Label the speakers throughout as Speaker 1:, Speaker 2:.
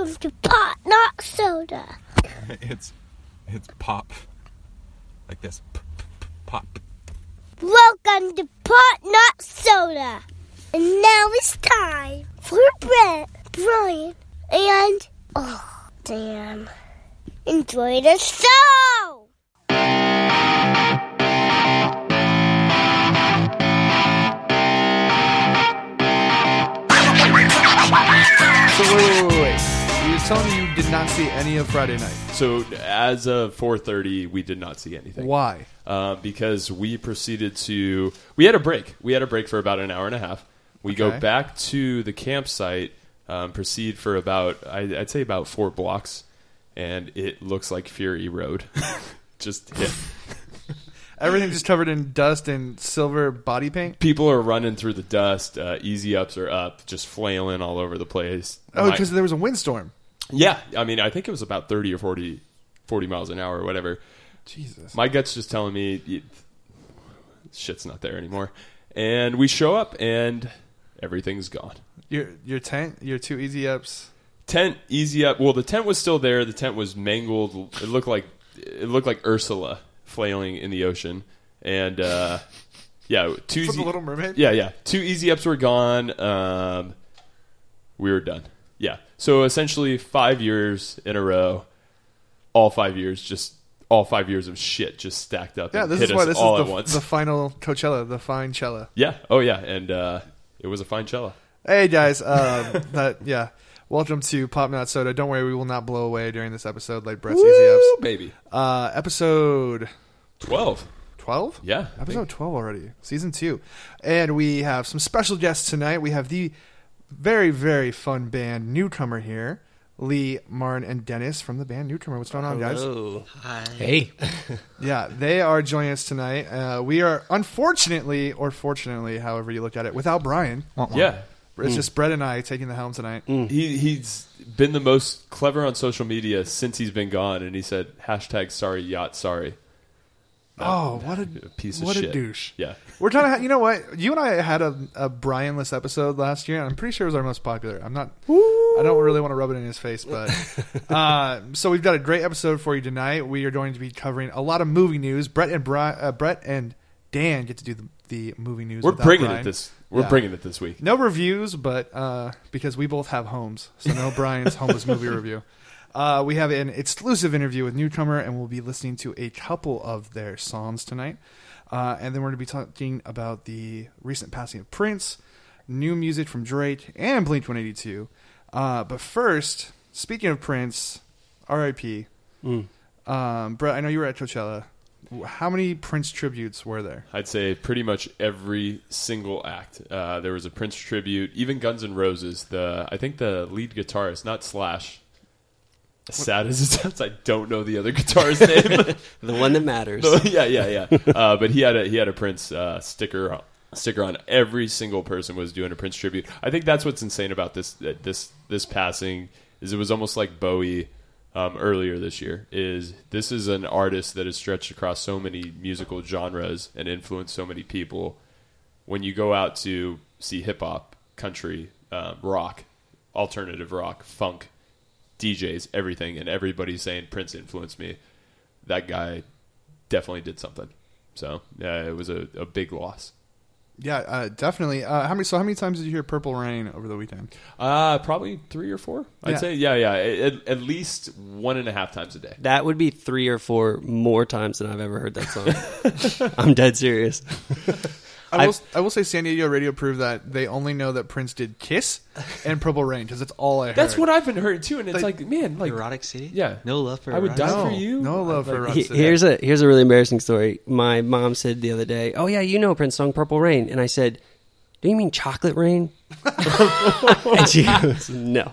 Speaker 1: Welcome to Pot Not Soda.
Speaker 2: It's pop. Like this. Pop.
Speaker 1: Welcome to Pot Not Soda. And now it's time for Brett, Brian, and Dan. Enjoy the show!
Speaker 3: So wait. You were telling me you did not see any of Friday night.
Speaker 4: So as of 4:30, we did not see anything.
Speaker 3: Why?
Speaker 4: Because we proceeded to... We had a break. We had a break for about an hour and a half. We go back to the campsite, proceed for about, I'd say about 4 blocks, and it looks like Fury Road. Just hit.
Speaker 3: Everything just covered in dust and silver body paint?
Speaker 4: People are running through the dust. Easy ups are up, just flailing all over the place.
Speaker 3: Oh, because there was a windstorm.
Speaker 4: Yeah. I mean, I think it was about 30 or 40 miles an hour or whatever.
Speaker 3: Jesus.
Speaker 4: My gut's just telling me shit's not there anymore. And we show up, and everything's gone.
Speaker 3: Your tent, your 2 easy ups.
Speaker 4: Tent, easy up. Well, the tent was still there. The tent was mangled. It looked like Ursula flailing in the ocean. And 2
Speaker 3: From the Little Mermaid?
Speaker 4: Yeah. 2 easy ups were gone. We were done. Yeah. So essentially 5 years in a row, all 5 years of shit just stacked up.
Speaker 3: Yeah,
Speaker 4: and
Speaker 3: this
Speaker 4: hit
Speaker 3: is why
Speaker 4: us
Speaker 3: this
Speaker 4: all
Speaker 3: is
Speaker 4: at once.
Speaker 3: the final Coachella, the fine cella.
Speaker 4: Yeah. Oh yeah. And it was a fine cello.
Speaker 3: Hey guys, welcome to Pop Not Soda. Don't worry, we will not blow away during this episode like Brett's Easy Ups.
Speaker 4: Baby.
Speaker 3: Episode
Speaker 4: 12.
Speaker 3: 12?
Speaker 4: Yeah.
Speaker 3: Episode 12 already. Season 2. And we have some special guests tonight. We have the very, very fun band Newcomer here. Lee, Marn, and Dennis from the band Newcomer. What's going on, guys?
Speaker 5: Hello. Hi.
Speaker 6: Hey.
Speaker 3: Yeah, they are joining us tonight. We are, unfortunately, or fortunately, however you look at it, without Brian.
Speaker 4: Yeah.
Speaker 3: It's just Brett and I taking the helm tonight.
Speaker 4: He's been the most clever on social media since he's been gone, and he said, #sorry yacht sorry.
Speaker 3: What a
Speaker 4: piece of
Speaker 3: what
Speaker 4: shit.
Speaker 3: a douche.
Speaker 4: Yeah.
Speaker 3: We're trying to you know what? You and I had a Brian-less episode last year, and I'm pretty sure it was our most popular. I don't really want to rub it in his face, but so we've got a great episode for you tonight. We are going to be covering a lot of movie news. Brett and Dan get to do the movie news.
Speaker 4: We're
Speaker 3: without
Speaker 4: bringing
Speaker 3: Brian.
Speaker 4: it this week.
Speaker 3: No reviews, but because we both have homes, so no Brian's homeless movie review. We have an exclusive interview with Newcomer, and we'll be listening to a couple of their songs tonight. And then we're going to be talking about the recent passing of Prince, new music from Drake, and Blink-182. But first, speaking of Prince, R.I.P. Brett, I know you were at Coachella. How many Prince tributes were there?
Speaker 4: I'd say pretty much every single act. There was a Prince tribute, even Guns N' Roses. I think the lead guitarist, not Slash. As sad as it sounds, I don't know the other guitarist's name.
Speaker 5: The one that matters.
Speaker 4: Yeah. But he had a Prince sticker on. Every single person was doing a Prince tribute. I think that's what's insane about this passing is it was almost like Bowie earlier this year. This is an artist that has stretched across so many musical genres and influenced so many people. When you go out to see hip hop, country, rock, alternative rock, funk, DJs, everything, and everybody's saying Prince influenced me. That guy definitely did something. So it was a big loss.
Speaker 3: Yeah, definitely. How many times did you hear Purple Rain over the weekend?
Speaker 4: Probably 3 or 4. I'd say, yeah. At least 1.5 times a day.
Speaker 5: That would be 3 or 4 more times than I've ever heard that song. I'm dead serious.
Speaker 3: I will say San Diego radio proved that they only know that Prince did Kiss and Purple Rain because that's all I heard.
Speaker 4: That's what I've been hearing too, and it's like man, like
Speaker 7: Erotic City?
Speaker 4: Yeah.
Speaker 7: No love for
Speaker 4: I would
Speaker 7: Erotic
Speaker 4: die
Speaker 3: No,
Speaker 4: for you.
Speaker 3: no love for Erotic City.
Speaker 5: Here's a really embarrassing story. My mom said the other day, "Oh yeah, you know Prince song Purple Rain," and I said, "Do you mean Chocolate Rain?" And she goes, "No."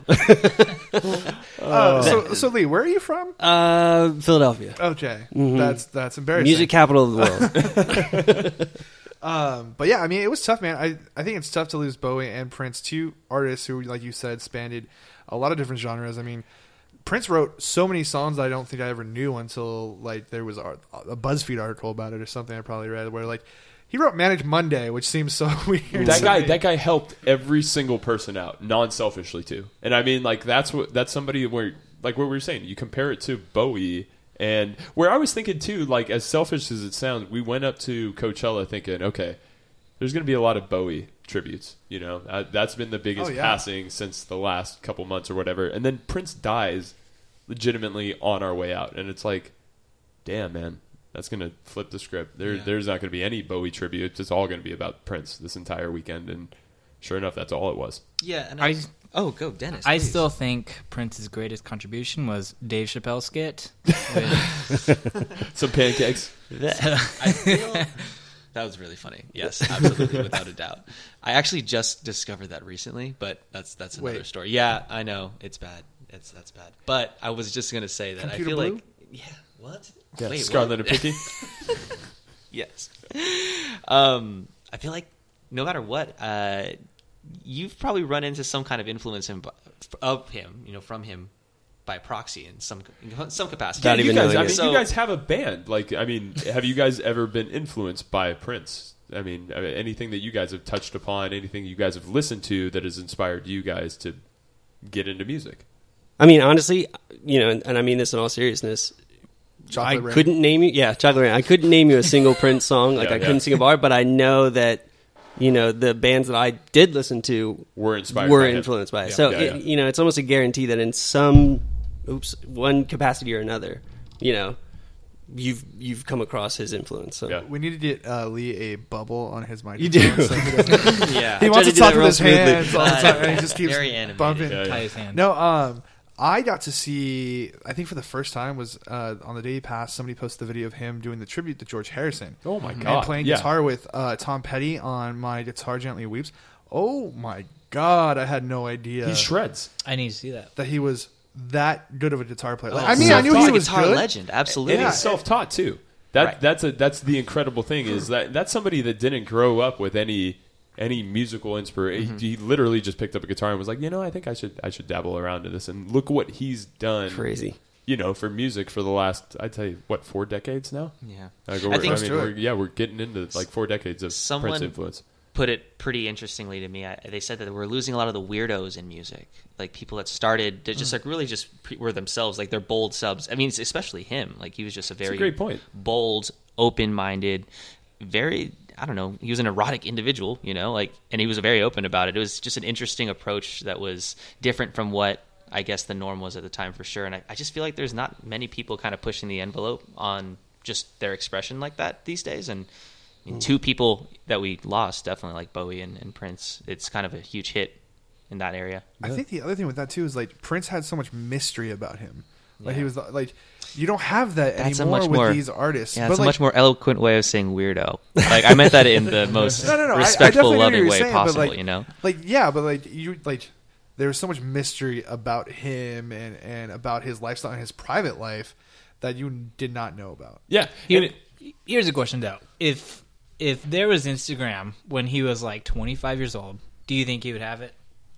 Speaker 3: So Lee, where are you from?
Speaker 5: Philadelphia,
Speaker 3: Okay,
Speaker 5: Mm-hmm.
Speaker 3: that's embarrassing.
Speaker 5: music capital of the world.
Speaker 3: But yeah, I mean, it was tough, man. I think it's tough to lose Bowie and Prince, 2 artists who, like you said, spanned a lot of different genres. I mean, Prince wrote so many songs that I don't think I ever knew until like there was a BuzzFeed article about it or something I probably read where like He wrote "Manage Monday," which seems so weird.
Speaker 4: That guy helped every single person out, non-selfishly too. And I mean, like that's somebody where, like what we were saying, you compare it to Bowie, and where I was thinking too, like as selfish as it sounds, we went up to Coachella thinking, okay, there's going to be a lot of Bowie tributes. You know, that's been the biggest passing since the last couple months or whatever. And then Prince dies legitimately on our way out, and it's like, damn, man. That's going to flip the script. There's not going to be any Bowie tributes. It's all going to be about Prince this entire weekend. And sure enough, that's all it was.
Speaker 6: Yeah. And go, Dennis.
Speaker 7: I
Speaker 6: please.
Speaker 7: still think Prince's greatest contribution was Dave Chappelle's skit.
Speaker 4: Some pancakes.
Speaker 6: I feel that was really funny. Yes, absolutely, without a doubt. I actually just discovered that recently, but that's another story. Yeah, I know. It's bad. That's bad. But I was just going to say that
Speaker 3: Computer
Speaker 6: I feel
Speaker 3: Blue?
Speaker 6: like... Yeah, what?
Speaker 4: Yeah,
Speaker 6: Wait,
Speaker 4: Scarlet and Pinky.
Speaker 6: Yes. I feel like no matter what, you've probably run into some kind of influence of him, from him by proxy in some capacity.
Speaker 5: Not
Speaker 4: you
Speaker 5: even
Speaker 4: guys,
Speaker 5: knowing
Speaker 4: I
Speaker 5: it.
Speaker 4: mean,
Speaker 6: So-
Speaker 4: you guys have a band. Like, I mean, have you guys ever been influenced by Prince? I mean, anything that you guys have touched upon, anything you guys have listened to that has inspired you guys to get into music?
Speaker 5: I mean, honestly, and I mean this in all seriousness.
Speaker 3: Chocolate
Speaker 5: I
Speaker 3: Rain.
Speaker 5: couldn't name you. Yeah, Chocolate Rain. I couldn't name you a single Prince song. Like I couldn't sing a bar, but I know that the bands that I did listen to
Speaker 4: Were inspired
Speaker 5: were
Speaker 4: by him.
Speaker 5: influenced by it.
Speaker 4: Yeah.
Speaker 5: So
Speaker 4: Yeah, yeah.
Speaker 5: it's almost a guarantee that in some one capacity or another, you've come across his influence. So
Speaker 4: Yeah.
Speaker 3: We need to get Lee a bubble on his microphone.
Speaker 5: You do.
Speaker 3: So he doesn't-
Speaker 6: Yeah.
Speaker 3: he
Speaker 5: I
Speaker 3: wants
Speaker 5: try to
Speaker 3: to
Speaker 5: do
Speaker 3: talk
Speaker 5: that
Speaker 3: with
Speaker 5: real
Speaker 3: his
Speaker 5: smoothly.
Speaker 3: hands all the time, and he just keeps
Speaker 6: Very animated.
Speaker 3: bumping.
Speaker 4: Yeah,
Speaker 7: Tie his hand.
Speaker 3: No, I got to see. I think for the first time was on the day he passed. Somebody posted the video of him doing the tribute to George Harrison.
Speaker 4: Oh, my
Speaker 3: And
Speaker 4: God.
Speaker 3: playing
Speaker 4: Yeah.
Speaker 3: guitar with Tom Petty on "My Guitar Gently Weeps." Oh my God, I had no idea
Speaker 4: He shreds.
Speaker 7: I need to see that.
Speaker 3: that he was that good of a guitar player. Like,
Speaker 6: Oh,
Speaker 3: I mean, I knew he
Speaker 6: he's a
Speaker 3: was
Speaker 6: guitar
Speaker 3: good.
Speaker 6: legend. Absolutely.
Speaker 4: And he's self-taught too. That's the incredible thing is that's somebody that didn't grow up with any musical inspiration. He literally just picked up a guitar and was like, I think I should dabble around in this. And look what he's done.
Speaker 5: crazy.
Speaker 4: For music for the last, I'd tell you, 4 decades now?
Speaker 6: Yeah.
Speaker 4: Like,
Speaker 6: I think
Speaker 4: we're getting into like 4 decades of
Speaker 6: Someone-
Speaker 4: Prince influence.
Speaker 6: put it pretty interestingly to me. They said that we're losing a lot of the weirdos in music, like people that started to just really just were themselves, like they're bold subs. I mean, especially him. Like he was just a very
Speaker 4: great point.
Speaker 6: bold, open-minded, very. I don't know. He was an erotic individual, and he was very open about it. It was just an interesting approach that was different from what I guess the norm was at the time, for sure. And I just feel like there's not many people kind of pushing the envelope on just their expression like that these days. And I mean, 2 people that we lost, definitely, like Bowie and Prince. It's kind of a huge hit in that area.
Speaker 3: I think the other thing with that too is like Prince had so much mystery about him. Like
Speaker 6: Yeah.
Speaker 3: he was like, you don't have that
Speaker 6: That's a
Speaker 3: anymore
Speaker 6: much
Speaker 3: with
Speaker 6: more-
Speaker 3: these artists.
Speaker 6: Yeah,
Speaker 3: but
Speaker 6: it's a
Speaker 3: like,
Speaker 6: much more eloquent way of saying weirdo. Like I meant that in the most
Speaker 3: No, I
Speaker 6: respectful,
Speaker 3: definitely know what
Speaker 6: loving
Speaker 3: you're
Speaker 6: way
Speaker 3: saying, but,
Speaker 6: possible.
Speaker 3: like, Like yeah, but like you like there was so much mystery about him and about his lifestyle and his private life that you did not know about.
Speaker 4: Yeah.
Speaker 7: Here's a question though: If there was Instagram when he was like 25 years old, do you think he would have it?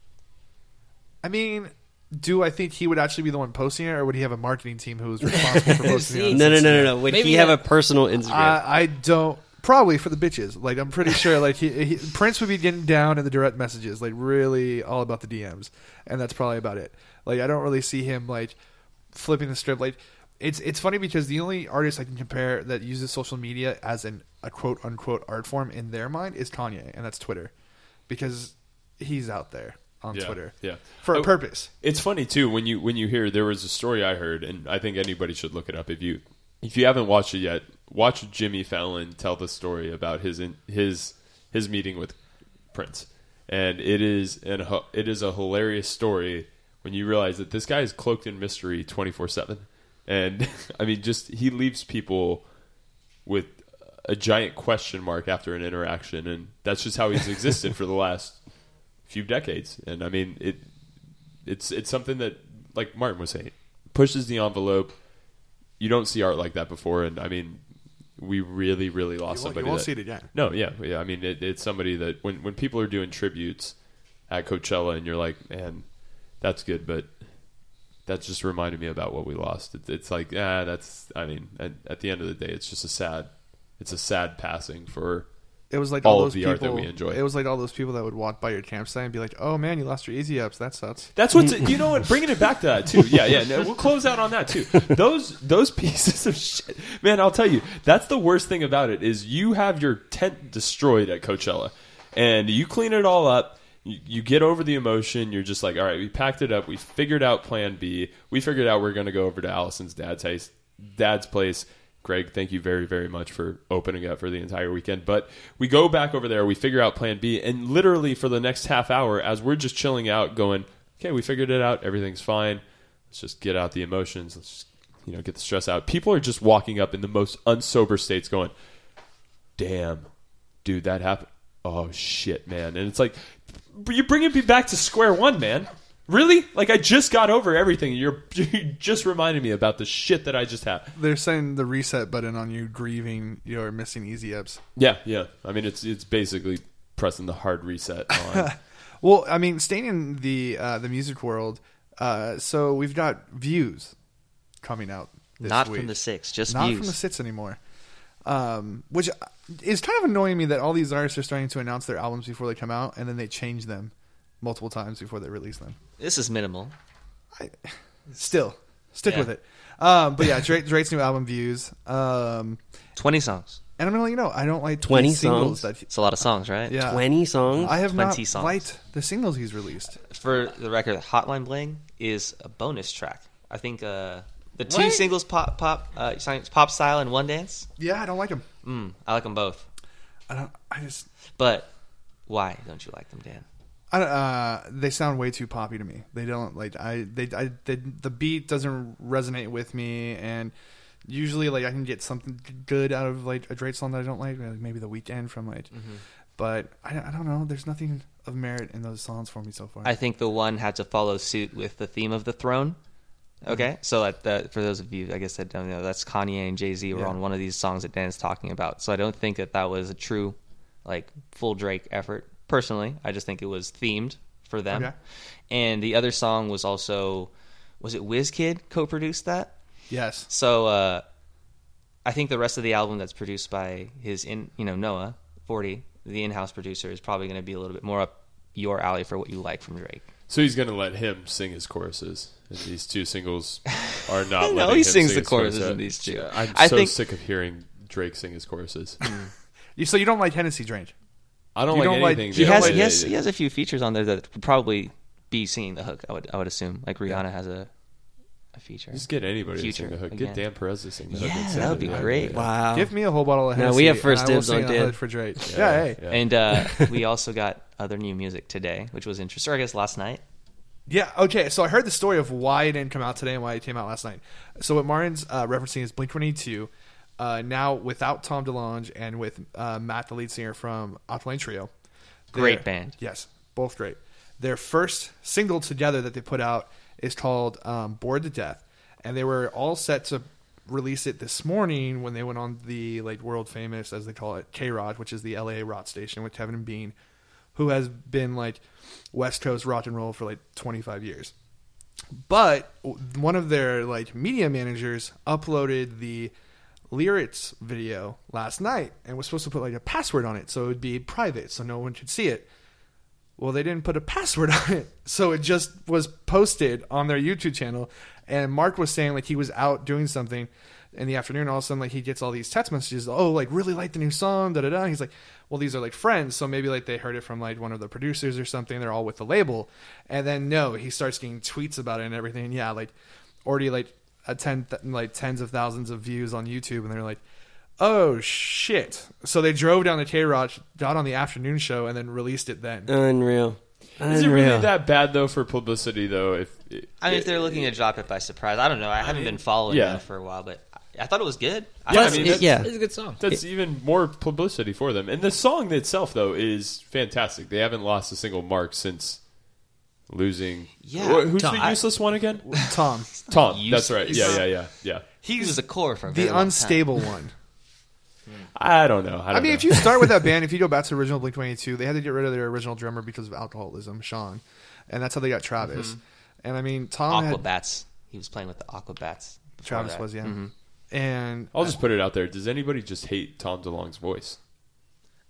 Speaker 3: I mean, do I think he would actually be the one posting it, or would he have a marketing team who was responsible for posting it?
Speaker 5: No. Would
Speaker 7: Maybe
Speaker 5: he have
Speaker 7: that-
Speaker 5: a personal Instagram?
Speaker 3: I don't. Probably for the bitches. Like I'm pretty sure. Like he Prince would be getting down in the direct messages, like really all about the DMs, and that's probably about it. Like I don't really see him like flipping the script. Like it's funny because the only artist I can compare that uses social media as a quote unquote art form in their mind is Kanye, and that's Twitter, because he's out there on Twitter for a purpose.
Speaker 4: It's funny too when you hear there was a story I heard, and I think anybody should look it up if you haven't watched it yet. Watch Jimmy Fallon tell the story about his meeting with Prince, and it is a hilarious story when you realize that this guy is cloaked in mystery 24/7, and I mean he leaves people with a giant question mark after an interaction, and that's just how he's existed for the last few decades. And I mean it's something that, like Martin was saying, pushes the envelope. You don't see art like that before, and I mean, we really, really lost somebody.
Speaker 3: You won't see it again.
Speaker 4: No, yeah. I mean, it's somebody that when people are doing tributes at Coachella, and you're like, man, that's good, but that just reminded me about what we lost. It's like, that's. I mean, at the end of the day, it's just a sad passing for
Speaker 3: It was like
Speaker 4: all
Speaker 3: all
Speaker 4: of
Speaker 3: those
Speaker 4: the
Speaker 3: people,
Speaker 4: art that we enjoy.
Speaker 3: It was like all those people that would walk by your campsite and be like, "Oh man, you lost your easy ups. That sucks."
Speaker 4: That's what's you know what, bringing it back to that too. Yeah. No, we'll close out on that too. Those pieces of shit, man. I'll tell you, that's the worst thing about it is you have your tent destroyed at Coachella, and you clean it all up. You get over the emotion. You're just like, all right, we packed it up. We figured out Plan B. We figured out we're going to go over to Allison's dad's place. Greg, thank you very, very much for opening up for the entire weekend. But we go back over there, we figure out Plan B, and literally for the next half hour, as we're just chilling out, going, okay, we figured it out, everything's fine. Let's just get out the emotions. Let's just, get the stress out. People are just walking up in the most unsober states, going, "Damn, dude, that happened. Oh shit, man!" And it's like, you're bringing me back to square one, man. Really? Like, I just got over everything. You just reminded me about the shit that I just had.
Speaker 3: They're saying the reset button on you grieving your missing easy ups.
Speaker 4: Yeah. I mean, it's basically pressing the hard reset on.
Speaker 3: Well, I mean, staying in the music world, so we've got Views coming out this
Speaker 6: Not
Speaker 3: week.
Speaker 6: from the 6, just
Speaker 3: Not
Speaker 6: Views.
Speaker 3: from the 6 anymore. Which is kind of annoying me that all these artists are starting to announce their albums before they come out, and then they change them multiple times before they release them.
Speaker 6: This is minimal.
Speaker 3: Stick
Speaker 6: Yeah.
Speaker 3: with it. But yeah, Drake's new album, Views.
Speaker 6: 20 songs.
Speaker 3: And I'm gonna let you know, I don't like
Speaker 5: 20
Speaker 3: the singles
Speaker 5: songs?
Speaker 3: that.
Speaker 6: It's a lot of songs, right?
Speaker 3: Yeah,
Speaker 5: 20 songs?
Speaker 3: I have not
Speaker 6: 20 songs.
Speaker 3: liked the singles he's released.
Speaker 6: For the record, Hotline Bling is a bonus track. I think the two
Speaker 3: What?
Speaker 6: singles, Pop Style and One Dance,
Speaker 3: Yeah, I don't like them.
Speaker 6: I like them both.
Speaker 3: I
Speaker 6: But why don't you like them, Dan?
Speaker 3: they sound way too poppy to me. They don't like the beat doesn't resonate with me, and usually like I can get something good out of like a Drake song that I don't like maybe The Weeknd from like, but I don't know. There's nothing of merit in those songs for me so far.
Speaker 6: I think the one had to follow suit with the theme of the throne. Okay, so for those of you, I guess that don't know, that's Kanye and Jay-Z were on one of these songs that Dan's talking about. So I don't think that was a true, like, full Drake effort. Personally, I just think it was themed for them.
Speaker 3: Okay.
Speaker 6: And the other song was also, was it WizKid co-produced that?
Speaker 3: Yes.
Speaker 6: So I think the rest of the album that's produced by his Noah 40, the in-house producer, is probably going to be a little bit more up your alley for what you like from Drake.
Speaker 4: So he's going to let him sing his choruses. And these two singles are not letting
Speaker 6: No,
Speaker 4: him
Speaker 6: he
Speaker 4: sing
Speaker 6: sings the
Speaker 4: his
Speaker 6: choruses in these two.
Speaker 4: I think
Speaker 6: think
Speaker 4: sick of hearing Drake sing his choruses.
Speaker 3: So you don't like Hennessy Drake?
Speaker 4: I don't
Speaker 3: You
Speaker 4: like
Speaker 3: don't like-
Speaker 4: anything.
Speaker 3: he
Speaker 6: he
Speaker 3: don't
Speaker 6: has he has a few features on there that would probably be singing the hook. I would assume, like Rihanna has a feature.
Speaker 4: Just get anybody
Speaker 6: Future,
Speaker 4: to sing the hook.
Speaker 6: again.
Speaker 4: Get Dan Perez to sing the hook.
Speaker 6: Yeah,
Speaker 4: instead
Speaker 6: that would
Speaker 4: of
Speaker 6: be
Speaker 4: the-
Speaker 6: great.
Speaker 5: Wow.
Speaker 3: Give me a whole bottle of
Speaker 5: No,
Speaker 3: Hennessy.
Speaker 5: we have first
Speaker 3: and I will
Speaker 5: dibs on
Speaker 3: sing a
Speaker 5: Dan.
Speaker 3: hood for Drake. Yeah, hey.
Speaker 4: Yeah.
Speaker 6: And we also got other new music today, which was interesting. Or I guess last night.
Speaker 3: Yeah, okay, so I heard the story of why it didn't come out today and why it came out last night. So what Martin's referencing is Blink-182, now without Tom DeLonge and with Matt, the lead singer from Alkaline Trio.
Speaker 6: Great band.
Speaker 3: Yes, both great. Their first single together that they put out is called Bored to Death, and they were all set to release it this morning when they went on the like world famous, as they call it, K-Rod, which is the LA rock station with Kevin and Bean, who has been like West Coast rock and roll for like 25 years. But one of their like media managers uploaded the lyrics video last night and was supposed to put like a password on it so it would be private so no one could see it. Well, they didn't put a password on it, so it just was posted on their YouTube channel. And Mark was saying like he was out doing something in the afternoon, all of a sudden like he gets all these text messages, oh, like really like the new song, da da da. He's like, well, these are like friends, so maybe like they heard it from like one of the producers or something. They're all with the label, and then no, he starts getting tweets about it and everything. And yeah, like already like tens of thousands of views on YouTube, and they're like, oh shit. So they drove down to K-Rod, got on the afternoon show, and then released it then.
Speaker 5: Unreal.
Speaker 4: Is it really that bad though for publicity though?
Speaker 6: If they're looking to drop it by surprise, I don't know. I haven't been following them for a while, but I thought it was good.
Speaker 5: Plus,
Speaker 6: it's
Speaker 7: It's a good song.
Speaker 4: That's even more publicity for them. And the song itself though is fantastic. They haven't lost a single mark since losing.
Speaker 6: Yeah.
Speaker 4: Who's
Speaker 7: Tom,
Speaker 4: the useless one again?
Speaker 3: Tom,
Speaker 4: Tom. That's right. Yeah.
Speaker 6: he was a core for a
Speaker 3: the
Speaker 6: very long
Speaker 3: unstable one.
Speaker 4: I don't know.
Speaker 3: I mean, if you start with that band, if you go back to original Blink-182, they had to get rid of their original drummer because of alcoholism, Sean, and that's how they got Travis. And I mean, Tom
Speaker 6: time.
Speaker 3: had
Speaker 6: Aquabats. He was playing with the Aquabats. before
Speaker 3: Travis
Speaker 6: that.
Speaker 3: was, yeah. And
Speaker 4: I'll just put it out there. Does anybody just hate Tom DeLonge's voice?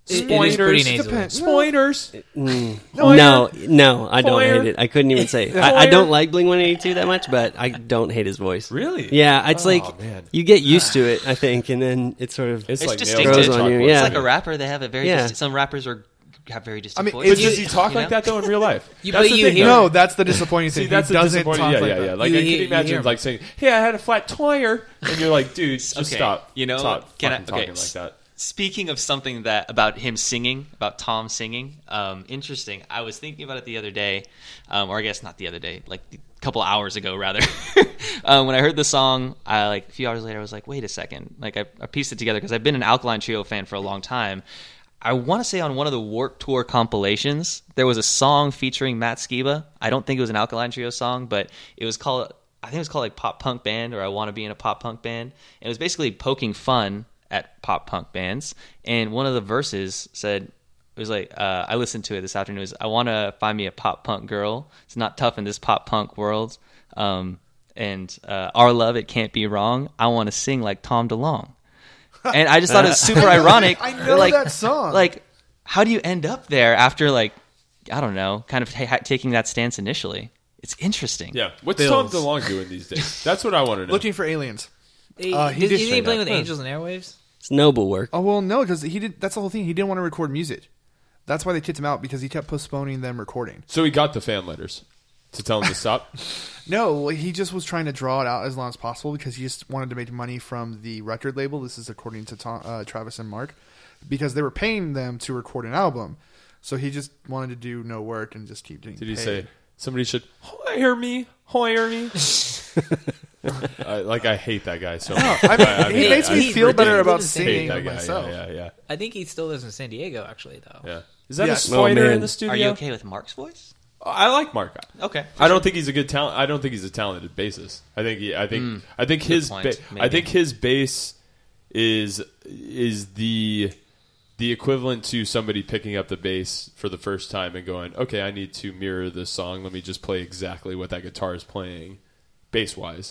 Speaker 7: It is pretty
Speaker 4: Spoilers.
Speaker 7: nasally.
Speaker 3: Depends.
Speaker 4: Spoilers.
Speaker 5: No, I don't
Speaker 4: Foyer.
Speaker 5: hate it. I couldn't even say. I don't like Blink 182 that much, but I don't hate his voice.
Speaker 4: Really?
Speaker 5: Yeah, it's like
Speaker 4: man.
Speaker 5: you get used to it, I think, and then it sort of
Speaker 4: It's
Speaker 6: It's
Speaker 4: like
Speaker 6: distinctive.
Speaker 4: nails
Speaker 5: Grows on you,
Speaker 4: chocolate.
Speaker 5: yeah.
Speaker 6: It's like a rapper. They have a very
Speaker 5: Yeah.
Speaker 6: some rappers have very distinct
Speaker 3: mean,
Speaker 6: voices.
Speaker 4: But does he talk
Speaker 6: You
Speaker 4: like
Speaker 6: know?
Speaker 4: that though in real life?
Speaker 7: You-
Speaker 4: That's
Speaker 7: but
Speaker 4: the
Speaker 7: you
Speaker 4: thing,
Speaker 7: hear-
Speaker 4: though.
Speaker 3: No, that's the disappointing thing.
Speaker 4: See, that's
Speaker 3: he
Speaker 4: the
Speaker 3: doesn't
Speaker 4: disappointing.
Speaker 3: talk
Speaker 4: Yeah,
Speaker 3: like
Speaker 4: yeah,
Speaker 3: that.
Speaker 4: yeah. Like
Speaker 7: You
Speaker 4: I
Speaker 7: hear-
Speaker 4: can
Speaker 7: you
Speaker 4: imagine
Speaker 7: hear
Speaker 4: like saying, "Hey, I had a flat tire," and you're like, "Dude, just
Speaker 6: Okay,
Speaker 4: stop."
Speaker 6: you know,
Speaker 4: stop
Speaker 6: can I-
Speaker 4: fucking talking
Speaker 6: okay,
Speaker 4: like that.
Speaker 6: Speaking of something that about him singing, about Tom singing, interesting. I was thinking about it the other day, or I guess not the other day, like a couple hours ago, rather. When I heard the song, a few hours later, I was like, "Wait a second!" Like I pieced it together because I've been an Alkaline Trio fan for a long time. I want to say on one of the Warped Tour compilations, there was a song featuring Matt Skiba. I don't think it was an Alkaline Trio song, but it was called, I think it was called like Pop Punk Band, or I Want to Be in a Pop Punk Band. And it was basically poking fun at pop punk bands. And one of the verses said, it was like, I listened to it this afternoon, it was, "I want to find me a pop punk girl. It's not tough in this pop punk world. And our love, it can't be wrong. I want to sing like Tom DeLonge." And I just thought it was super ironic.
Speaker 3: I know
Speaker 6: like,
Speaker 3: that song.
Speaker 6: Like, how do you end up there after, like, I don't know, kind of taking that stance initially? It's interesting.
Speaker 4: Yeah, what's
Speaker 3: Bills.
Speaker 4: Tom DeLonge doing these days? That's what I want to know.
Speaker 3: Looking for aliens.
Speaker 7: He
Speaker 3: did
Speaker 7: did
Speaker 3: say
Speaker 7: he playing
Speaker 3: that.
Speaker 7: with Angels and Airwaves?
Speaker 5: it's noble work.
Speaker 3: Oh well, no, because he did. That's the whole thing. He didn't want to record music. That's why they kicked him out, because he kept postponing them recording.
Speaker 4: So he got the fan letters to tell him to stop.
Speaker 3: No, he just was trying to draw it out as long as possible because he just wanted to make money from the record label. This is according to Travis and Mark, because they were paying them to record an album. So he just wanted to do no work and just keep doing.
Speaker 4: Did he say somebody should hire me? Hire me? I hate that guy so much.
Speaker 3: He makes me feel better about
Speaker 7: hate
Speaker 3: singing
Speaker 4: that
Speaker 3: than
Speaker 4: guy.
Speaker 3: myself.
Speaker 4: Yeah.
Speaker 7: I think he still lives in San Diego, actually, though.
Speaker 4: Yeah. Is that
Speaker 3: Yeah.
Speaker 4: a spoiler
Speaker 5: Oh, man.
Speaker 4: in the studio?
Speaker 6: Are you okay with Mark's voice?
Speaker 4: I like Mark.
Speaker 6: Okay.
Speaker 4: I don't think he's a good talent. I don't think he's a talented bassist. I think his
Speaker 6: point, maybe.
Speaker 4: I think his bass is the equivalent to somebody picking up the bass for the first time and going, "Okay, I need to mirror this song. Let me just play exactly what that guitar is playing, bass wise."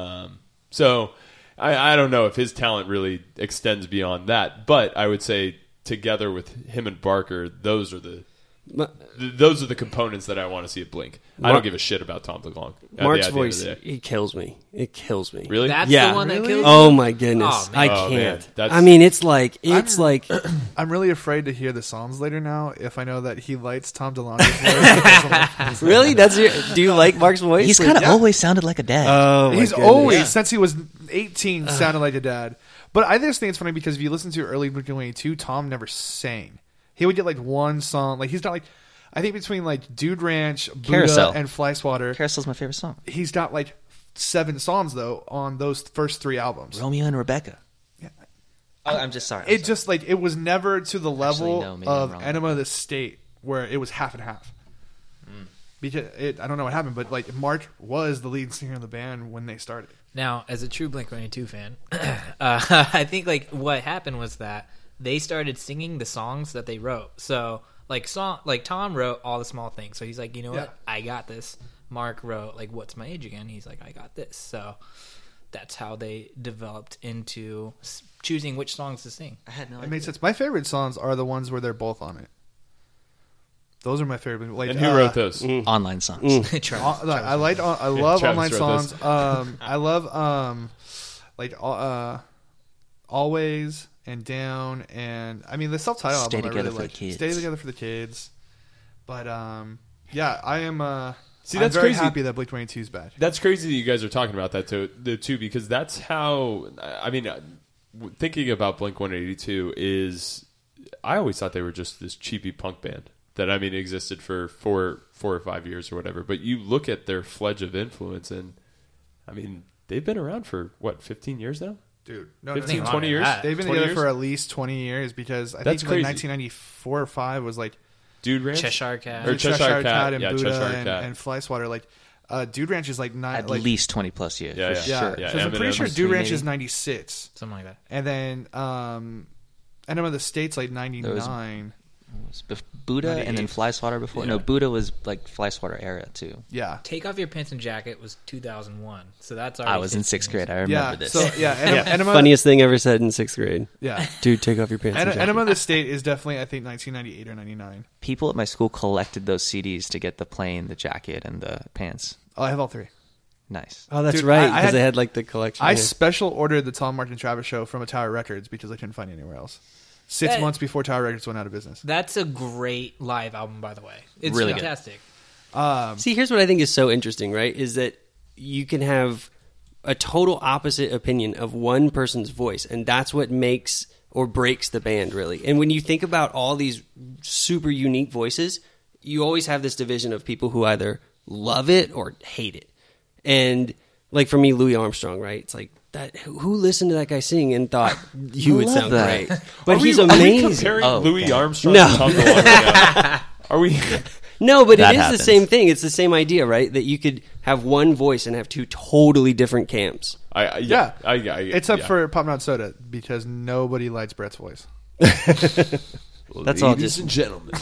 Speaker 4: So I don't know if his talent really extends beyond that, but I would say together with him and Barker, those are the components that I want to see at Blink. I don't give a shit about Tom DeLonge.
Speaker 5: Mark's
Speaker 4: at the end of
Speaker 5: voice,
Speaker 4: the day.
Speaker 5: it kills me. It kills me.
Speaker 4: Really?
Speaker 7: That's
Speaker 5: Yeah.
Speaker 7: the one that
Speaker 3: Really?
Speaker 7: kills
Speaker 5: Oh my goodness,
Speaker 7: Oh, man.
Speaker 5: I
Speaker 4: Oh, man.
Speaker 5: can't.
Speaker 4: That's-
Speaker 5: I mean, it's like
Speaker 3: I'm really afraid to hear the songs later now if I know that he likes Tom DeLonge's voice.
Speaker 5: really. Do you like Mark's voice?
Speaker 6: He's
Speaker 5: Like,
Speaker 6: kind of always sounded like a dad.
Speaker 5: Oh, my
Speaker 3: He's
Speaker 5: goodness.
Speaker 3: always, since he was 18, sounded like a dad. But I just think it's funny because if you listen to early Blink-182, Tom never sang. He would get like one song. Like he's got like, I think between like Dude Ranch, Buddha,
Speaker 6: Carousel.
Speaker 3: and Fly Swatter,
Speaker 6: Carousel's my favorite song.
Speaker 3: he's got like 7 songs though on those first 3 albums.
Speaker 6: Romeo and Rebecca.
Speaker 3: Yeah.
Speaker 6: Oh, I'm just sorry.
Speaker 3: It just like it was never to the level
Speaker 6: no, maybe I'm
Speaker 3: of
Speaker 6: wrong.
Speaker 3: Enema of the State where it was half and half. Because I don't know what happened, but like Mark was the lead singer of the band when they started.
Speaker 7: Now, as a true Blink-182 fan, I think like what happened was that they started singing the songs that they wrote. So like Tom wrote all the small things. So he's like, you know
Speaker 3: Yeah.
Speaker 7: what, I got this. Mark wrote like What's My Age Again. He's like, I got this. So that's how they developed into choosing which songs to sing.
Speaker 6: I had no
Speaker 3: It
Speaker 6: idea.
Speaker 3: makes sense. My favorite songs are the ones where they're both on it. Those are my favorite. Like,
Speaker 4: And who wrote those?
Speaker 6: Online songs.
Speaker 7: Travis.
Speaker 3: I love
Speaker 4: Travis
Speaker 3: online
Speaker 4: wrote
Speaker 3: songs.
Speaker 4: those.
Speaker 3: I love Always and Down, and I mean the self-titled
Speaker 6: Stay
Speaker 3: album.
Speaker 6: Together
Speaker 3: I really
Speaker 6: for the
Speaker 3: like.
Speaker 6: Kids.
Speaker 3: Stay Together for the Kids. But yeah, I am.
Speaker 4: See,
Speaker 3: I'm
Speaker 4: that's
Speaker 3: very
Speaker 4: crazy.
Speaker 3: happy that Blink-182 is back.
Speaker 4: That's crazy that you guys are talking about that too, because that's how. I mean, thinking about Blink-182 is, I always thought they were just this cheapy punk band that existed for four or 5 years or whatever. But you look at their fledge of influence, and I mean, they've been around for what, 15 years now?
Speaker 3: Dude, no,
Speaker 4: 15,
Speaker 7: no, no.
Speaker 4: 20 years?
Speaker 7: That.
Speaker 3: They've been
Speaker 4: 20
Speaker 3: together
Speaker 4: years?
Speaker 3: for at least 20 years because I
Speaker 4: That's
Speaker 3: think like
Speaker 4: crazy.
Speaker 3: 1994 or 5 was like
Speaker 4: Dude Ranch?
Speaker 7: Cheshire Cat.
Speaker 4: Or Cheshire Cat,
Speaker 3: and
Speaker 4: yeah,
Speaker 3: Buddha
Speaker 4: Cheshire Cat.
Speaker 3: and Fly Swatter. Like Dude Ranch is like
Speaker 6: At least 20 plus years.
Speaker 4: Yeah,
Speaker 6: for
Speaker 4: yeah.
Speaker 3: yeah.
Speaker 6: sure.
Speaker 4: Yeah,
Speaker 3: Because I'm pretty
Speaker 4: Eminem
Speaker 3: sure
Speaker 4: was
Speaker 3: Dude
Speaker 6: 3
Speaker 3: Ranch is
Speaker 6: maybe.
Speaker 3: 96,
Speaker 7: Something like that.
Speaker 3: and then Enema of the State's like 99.
Speaker 6: Buddha and then Fly Swatter before. No, Buddha was like Fly Swatter era too.
Speaker 3: Yeah.
Speaker 7: Take Off Your Pants and Jacket was 2001, so that's already
Speaker 6: I was in 6th grade. I remember
Speaker 3: Yeah.
Speaker 6: this.
Speaker 3: So yeah, Enema,
Speaker 5: Funniest thing ever said in 6th grade.
Speaker 3: Yeah.
Speaker 5: Dude, take off your pants. and jacket.
Speaker 3: Enema of the State is definitely, I think, 1998 or 99.
Speaker 6: People at my school collected those CDs to get the plane, the jacket, and the pants.
Speaker 3: Oh, I have all three.
Speaker 6: Nice.
Speaker 5: Oh, that's
Speaker 3: Dude,
Speaker 5: right,
Speaker 3: I
Speaker 5: because they had like the collection.
Speaker 3: I
Speaker 5: yeah.
Speaker 3: special ordered the Tom Martin Travis show from a Tower Records because I couldn't find it anywhere else. 6 months before Tower Records went out of business.
Speaker 7: That's a great live album, by the way. It's
Speaker 6: Really good.
Speaker 7: fantastic.
Speaker 5: See, here's what I think is so interesting, right? Is that you can have a total opposite opinion of one person's voice, and that's what makes or breaks the band, really. And when you think about all these super unique voices, you always have this division of people who either love it or hate it. And like for me, Louis Armstrong, right? It's like that. Who listened to that guy sing and thought you would sound
Speaker 6: that.
Speaker 5: great? But he's
Speaker 4: Are we
Speaker 5: amazing.
Speaker 4: comparing
Speaker 6: Oh,
Speaker 4: Louis
Speaker 6: okay.
Speaker 4: Armstrong
Speaker 5: No.
Speaker 4: to Tom DeLonge? Are we?
Speaker 5: No, but
Speaker 6: That
Speaker 5: it is
Speaker 6: happens.
Speaker 5: the same thing. It's the same idea, right? That you could have one voice and have two totally different camps.
Speaker 3: Yeah. It's up
Speaker 4: yeah.
Speaker 3: for Pop Not Soda because nobody likes Brett's voice.
Speaker 5: That's all
Speaker 4: Ladies
Speaker 5: just-
Speaker 4: and gentlemen.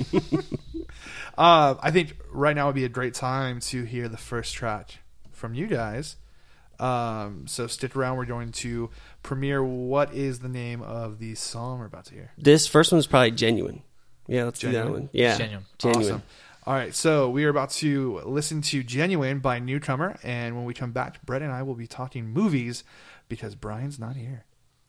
Speaker 3: I think right now would be a great time to hear the first track from you guys. So stick around. We're going to premiere. What is the name of the song we're about to hear?
Speaker 5: This first one's probably Genuine. Yeah, let's do
Speaker 3: Genuine?
Speaker 5: that one. Yeah,
Speaker 7: Genuine.
Speaker 5: Genuine.
Speaker 3: Awesome. All right, so we are about to listen to Genuine by Newcomer, and when we come back, Brett and I will be talking movies because Brian's not here.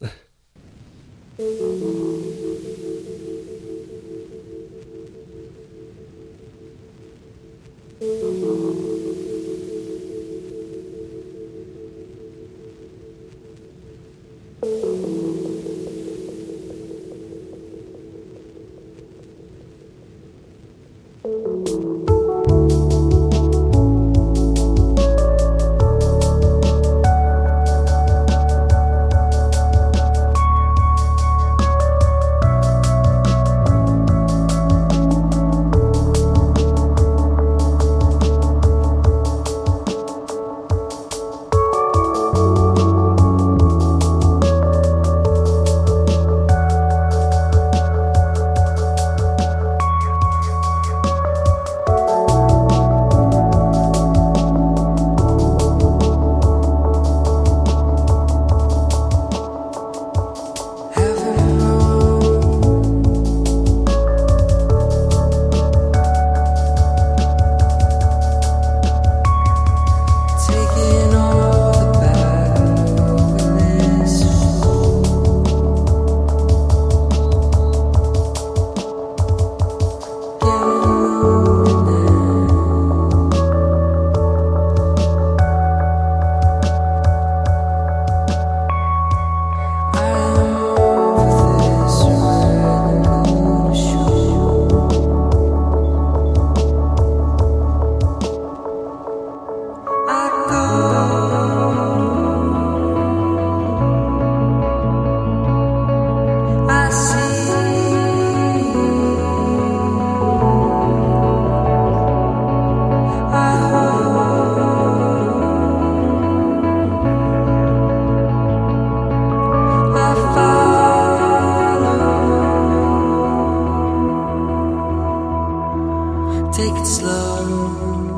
Speaker 8: Take it slow.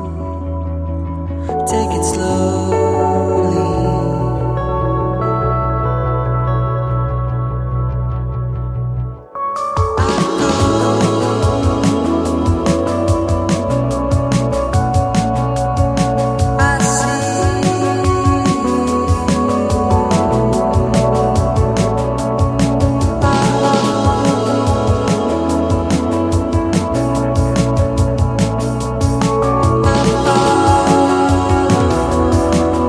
Speaker 8: Take it slowly. I see.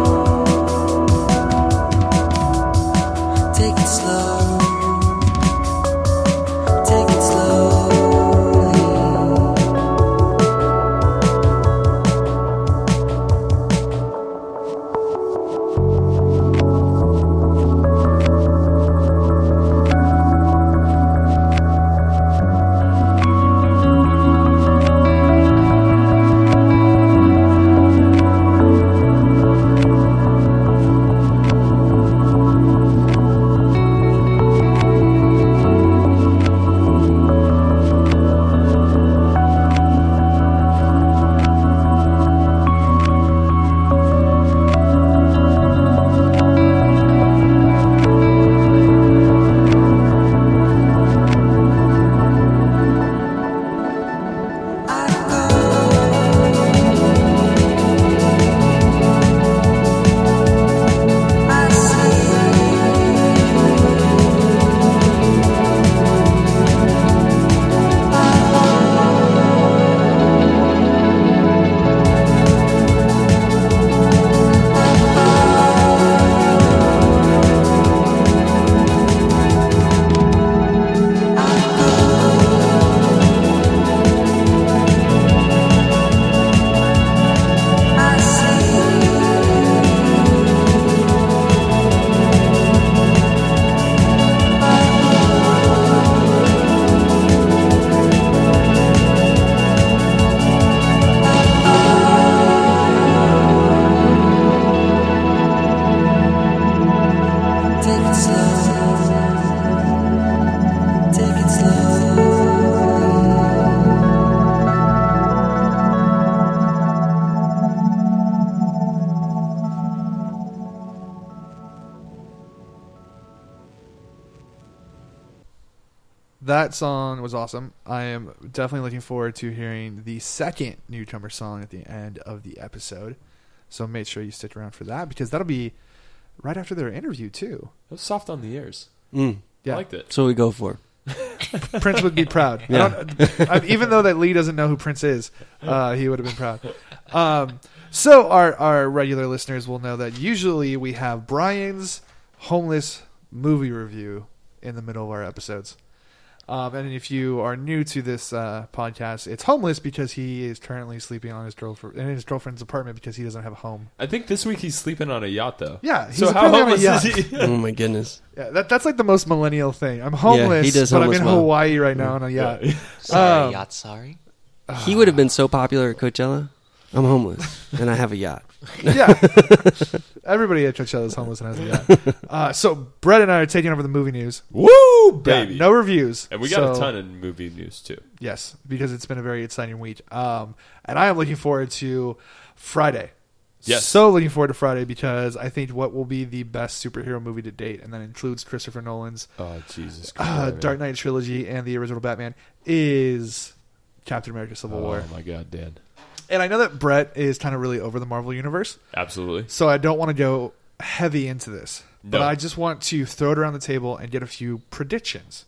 Speaker 3: that song was awesome. I am definitely looking forward to hearing the second Newcomer song at the end of the episode. So make sure you stick around for that because that'll be right after their interview too.
Speaker 4: It was soft on the ears.
Speaker 3: Yeah.
Speaker 4: I liked it.
Speaker 5: That's what we go for.
Speaker 3: Prince would be proud.
Speaker 5: Yeah.
Speaker 3: Even though that Lee doesn't know who Prince is, he would have been proud. So our regular listeners will know that usually we have Brian's Homeless movie review in the middle of our episodes. And if you are new to this podcast, it's Homeless because he is currently sleeping on in his girlfriend's apartment because he doesn't have a home.
Speaker 4: I think this week he's sleeping on a yacht, though.
Speaker 3: Yeah, he's
Speaker 4: So how
Speaker 3: apparently on a
Speaker 4: homeless
Speaker 3: yacht.
Speaker 4: is he?
Speaker 5: Oh my goodness.
Speaker 3: Yeah, that's like the most millennial thing. I'm homeless,
Speaker 5: he does
Speaker 3: but I'm
Speaker 5: homeless
Speaker 3: in
Speaker 5: well.
Speaker 3: Hawaii right now on a yacht.
Speaker 6: Sorry, yacht. Sorry.
Speaker 5: He would have been so popular at Coachella. I'm homeless and I have a yacht.
Speaker 3: Yeah. Everybody at Coachella is homeless and has a yacht. So Brett and I are taking over the movie news.
Speaker 4: Woo, baby.
Speaker 3: Yeah, no reviews.
Speaker 4: And we got a
Speaker 3: So-
Speaker 4: ton of movie news, too.
Speaker 3: Yes, because it's been a very exciting week. And I am looking forward to Friday.
Speaker 4: Yes.
Speaker 3: So looking forward to Friday because I think what will be the best superhero movie to date, and that includes Christopher Nolan's
Speaker 4: Oh, Jesus Christ.
Speaker 3: Dark Knight trilogy and the original Batman, is Captain America Civil War.
Speaker 4: Oh, my God, Dan.
Speaker 3: And I know that Brett is kind of really over the Marvel Universe,
Speaker 4: Absolutely.
Speaker 3: so I don't want to go heavy into this. But
Speaker 4: No.
Speaker 3: I just want to throw it around the table and get a few predictions.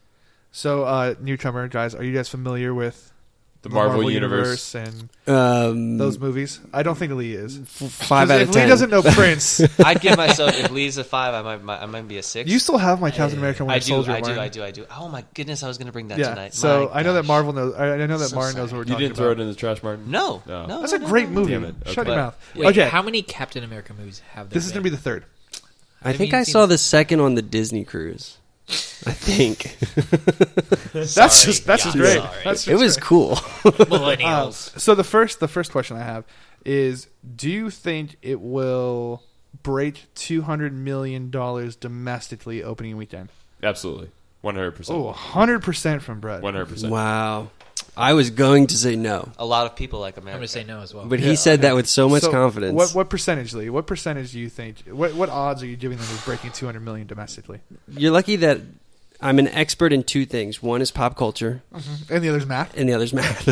Speaker 3: So, newcomer, guys, are you guys familiar with
Speaker 4: The Marvel Universe.
Speaker 3: and
Speaker 5: Um,
Speaker 3: those movies? I don't think Lee is.
Speaker 5: 5 out
Speaker 3: If
Speaker 5: of
Speaker 3: Lee
Speaker 5: 10.
Speaker 3: doesn't know Prince,
Speaker 6: I'd give myself, if Lee's a 5, I might be a 6.
Speaker 3: you still have my Captain America Winter
Speaker 6: I do,
Speaker 3: Soldier.
Speaker 6: I do,
Speaker 3: Martin.
Speaker 6: I do. Oh my goodness, I was going to bring that
Speaker 3: Yeah.
Speaker 6: tonight.
Speaker 3: So
Speaker 6: My
Speaker 3: I know that
Speaker 6: gosh.
Speaker 3: Marvel knows. I know that
Speaker 6: So
Speaker 3: Martin knows what
Speaker 6: sorry.
Speaker 3: we're
Speaker 4: You
Speaker 3: talking
Speaker 4: didn't throw it
Speaker 3: about.
Speaker 4: in the trash, Martin?
Speaker 6: No,
Speaker 4: No.
Speaker 6: no.
Speaker 3: That's
Speaker 6: no,
Speaker 3: a great
Speaker 6: no.
Speaker 3: movie.
Speaker 4: Damn it.
Speaker 3: Shut
Speaker 4: Okay.
Speaker 3: your mouth.
Speaker 7: Wait,
Speaker 3: Okay,
Speaker 7: how many Captain America movies have there
Speaker 3: this is
Speaker 7: been?
Speaker 3: going to be the third.
Speaker 5: I think
Speaker 7: Have you
Speaker 5: I
Speaker 7: seen-
Speaker 5: saw the second on the Disney cruise. I think.
Speaker 3: That's just
Speaker 6: Yeah,
Speaker 3: great.
Speaker 6: sorry.
Speaker 3: That's
Speaker 5: It was
Speaker 3: great.
Speaker 5: cool.
Speaker 7: Millennials.
Speaker 3: So the first question I have is: do you think it will break $200 million domestically opening weekend?
Speaker 4: Absolutely. 100%.
Speaker 3: Oh, 100% from Brett.
Speaker 4: 100%.
Speaker 5: Wow. I was going to say no,
Speaker 6: A lot of people like
Speaker 7: I'm
Speaker 6: America.
Speaker 7: going to say no as well.
Speaker 5: but he said that with so much
Speaker 3: So
Speaker 5: confidence.
Speaker 3: What percentage, Lee? What percentage do you think? What odds are you giving them of breaking $200 million domestically?
Speaker 5: You're lucky that I'm an expert in two things. One is pop culture,
Speaker 3: And the other's math.
Speaker 5: and the other's math.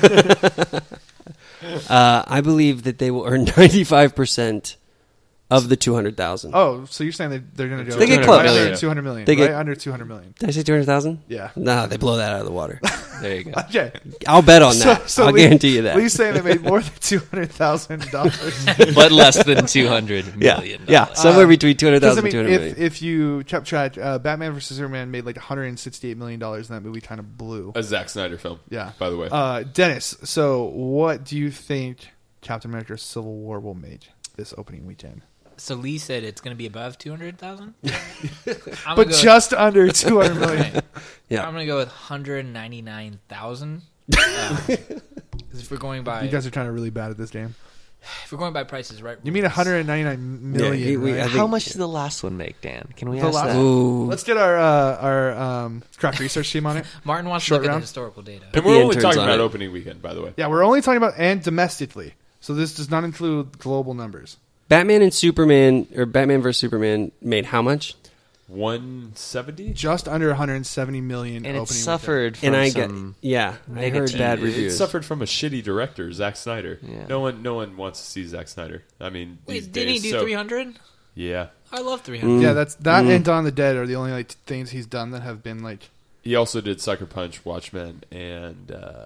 Speaker 5: I believe that they will earn 95% of the 200,000.
Speaker 3: Oh, so you're saying that they're going to go
Speaker 5: They get
Speaker 3: right
Speaker 5: close.
Speaker 3: under
Speaker 4: Yeah.
Speaker 3: 200 million?
Speaker 5: They get-
Speaker 3: right under 200 million.
Speaker 5: Did I say 200,000?
Speaker 3: Yeah.
Speaker 5: No, they blow that out of the water.
Speaker 6: There you go.
Speaker 3: Okay.
Speaker 5: I'll bet on that. I'll
Speaker 3: Lee-
Speaker 5: guarantee you that.
Speaker 3: Lee's saying they made more than $200,000.
Speaker 6: But less than $200 million.
Speaker 5: Yeah, somewhere between
Speaker 3: Because
Speaker 5: 200,000
Speaker 3: I mean,
Speaker 5: and 200 million.
Speaker 3: if you kept track, Batman vs Superman made like $168 million, and that movie kind of blew.
Speaker 4: A Zack Snyder film.
Speaker 3: Yeah.
Speaker 4: By the way.
Speaker 3: Dennis, so what do you think Captain America: Civil War will make this opening weekend?
Speaker 7: So Lee said it's going to be above 200,000.
Speaker 3: But just under 200 million.
Speaker 5: Yeah.
Speaker 7: I'm going to go with 199,000. If we're going by,
Speaker 3: You guys are trying to really bad at this game.
Speaker 7: if we're going by prices, right?
Speaker 3: You mean 199 million?
Speaker 5: Yeah, we-
Speaker 3: right?
Speaker 5: I think-
Speaker 6: How much did the last one make, Dan? Can we
Speaker 3: The
Speaker 6: ask
Speaker 3: last
Speaker 6: that?
Speaker 5: Ooh.
Speaker 3: Let's get our crack research team on it.
Speaker 7: Martin wants
Speaker 3: Short
Speaker 7: to look at
Speaker 3: round?
Speaker 7: the historical data.
Speaker 4: and
Speaker 5: the
Speaker 4: we're only
Speaker 5: interns
Speaker 4: talking
Speaker 5: on
Speaker 4: about
Speaker 5: it.
Speaker 4: opening weekend, by the way.
Speaker 3: Yeah, we're only talking about and domestically, so this does not include global numbers.
Speaker 5: Batman and Superman, or Batman vs Superman, made how much?
Speaker 4: 170?
Speaker 3: Just under 170 million.
Speaker 6: And it
Speaker 3: opening
Speaker 6: suffered from
Speaker 5: And I
Speaker 6: some...
Speaker 5: I heard
Speaker 6: negative-
Speaker 5: bad
Speaker 4: It
Speaker 5: reviews.
Speaker 4: suffered from a shitty director, Zack Snyder.
Speaker 6: Yeah.
Speaker 4: No one wants to see Zack Snyder. I mean, these
Speaker 7: Wait, didn't he
Speaker 4: days,
Speaker 7: do
Speaker 4: so-
Speaker 7: 300?
Speaker 4: Yeah.
Speaker 7: I love 300.
Speaker 3: weekend. Yeah, that and Dawn of the Dead are the only like things he's done that have been like.
Speaker 4: He also did Sucker Punch, Watchmen, and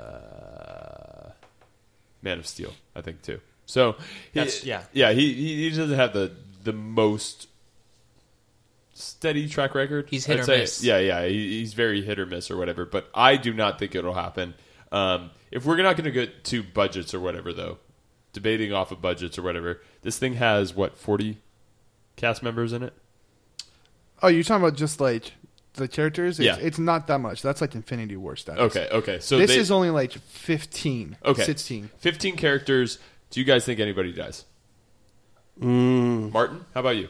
Speaker 4: Man of Steel, I think, too. So,
Speaker 6: yeah.
Speaker 4: he doesn't have the most steady track record.
Speaker 7: He's hit
Speaker 4: I'd
Speaker 7: or
Speaker 4: say.
Speaker 7: miss.
Speaker 4: Yeah, he's very hit or miss or whatever. But I do not think it'll happen. If we're not going to get to budgets or whatever, though, debating off of budgets or whatever, this thing has 40 cast members in it.
Speaker 3: Oh, you're talking about just like the characters?
Speaker 4: Yeah.
Speaker 3: It's not that much. That's like Infinity War status.
Speaker 4: Okay. So
Speaker 3: This is only like 15.
Speaker 4: okay.
Speaker 3: 16.
Speaker 4: 15 characters. Do you guys think anybody dies? Martin, how about you?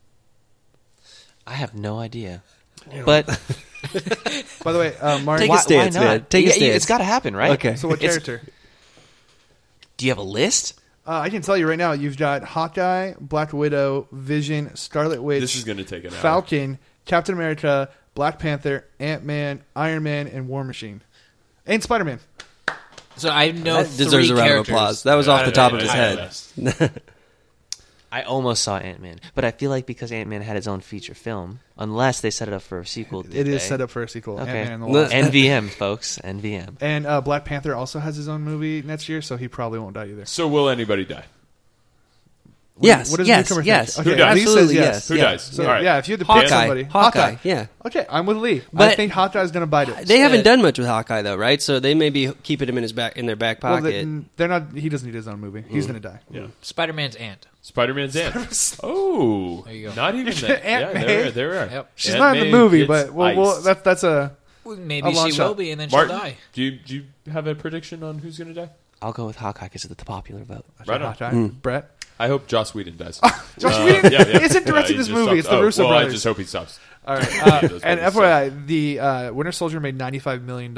Speaker 6: I have no idea. But
Speaker 3: By the way, Martin.
Speaker 5: Take a stance,
Speaker 6: why not?
Speaker 5: man. Take a stance.
Speaker 6: It's got to happen, right?
Speaker 5: Okay.
Speaker 3: So what
Speaker 6: It's-
Speaker 3: character?
Speaker 6: Do you have a list?
Speaker 3: I can tell you right now. You've got Hawkeye, Black Widow, Vision, Scarlet Witch.
Speaker 4: This is going to take an hour.
Speaker 3: Falcon, Captain America, Black Panther, Ant-Man, Iron Man, and War Machine, and Spider-Man.
Speaker 7: So I know
Speaker 5: That deserves
Speaker 7: three
Speaker 5: a round of
Speaker 7: characters.
Speaker 5: applause. That was off the top of his head.
Speaker 6: I almost saw Ant-Man, but I feel like because Ant-Man had its own feature film, unless they set it up for a sequel.
Speaker 3: It is set up for a sequel.
Speaker 6: Okay.
Speaker 3: Ant-Man and the Wasp.
Speaker 6: NVM, folks. NVM.
Speaker 3: And Black Panther also has his own movie next year, so he probably won't die either.
Speaker 4: So will anybody die?
Speaker 5: Yes,
Speaker 3: What does
Speaker 5: yes,
Speaker 3: Newcomer
Speaker 5: yes.
Speaker 3: think?
Speaker 4: Who dies?
Speaker 3: Lee says
Speaker 5: Absolutely,
Speaker 3: yes.
Speaker 5: yes.
Speaker 4: Who
Speaker 5: Yeah.
Speaker 4: dies?
Speaker 3: So
Speaker 4: All right.
Speaker 3: yeah, if you had to
Speaker 5: Hawkeye.
Speaker 3: pick somebody,
Speaker 5: Hawkeye, yeah.
Speaker 3: Okay, I'm with Lee. I
Speaker 5: But-
Speaker 3: think Hawkeye's going to bite it.
Speaker 5: They haven't done much with Hawkeye though, right? So they may be keeping him in their back
Speaker 3: Well,
Speaker 5: pocket.
Speaker 3: they're not. He doesn't need his own movie. He's going to die.
Speaker 4: Yeah.
Speaker 7: Spider-Man's aunt.
Speaker 4: Spider-Man's aunt. Oh,
Speaker 7: There you go.
Speaker 4: not even that. Yeah,
Speaker 3: Aunt May.
Speaker 4: there are.
Speaker 7: Yep.
Speaker 3: She's
Speaker 4: Aunt
Speaker 3: not in
Speaker 4: May
Speaker 3: the movie,
Speaker 4: gets
Speaker 3: but well,
Speaker 4: iced.
Speaker 3: that's a.
Speaker 7: Well,
Speaker 3: A
Speaker 7: maybe
Speaker 3: long
Speaker 7: she
Speaker 3: shot.
Speaker 7: will be, and then
Speaker 4: Martin,
Speaker 7: she'll die.
Speaker 4: do you have a prediction on who's going to die?
Speaker 6: I'll go with Hawkeye because of the popular vote.
Speaker 4: Right on.
Speaker 3: Hawkeye. Brett.
Speaker 4: I hope Joss Whedon dies.
Speaker 3: Joss Whedon isn't
Speaker 4: Yeah,
Speaker 3: directing
Speaker 4: he
Speaker 3: this
Speaker 4: just
Speaker 3: movie.
Speaker 4: stops.
Speaker 3: It's the Russo
Speaker 4: well,
Speaker 3: brothers.
Speaker 4: I just hope he stops.
Speaker 3: All right.
Speaker 4: Those
Speaker 3: And
Speaker 4: movies
Speaker 3: FYI, the Winter Soldier made $95 million.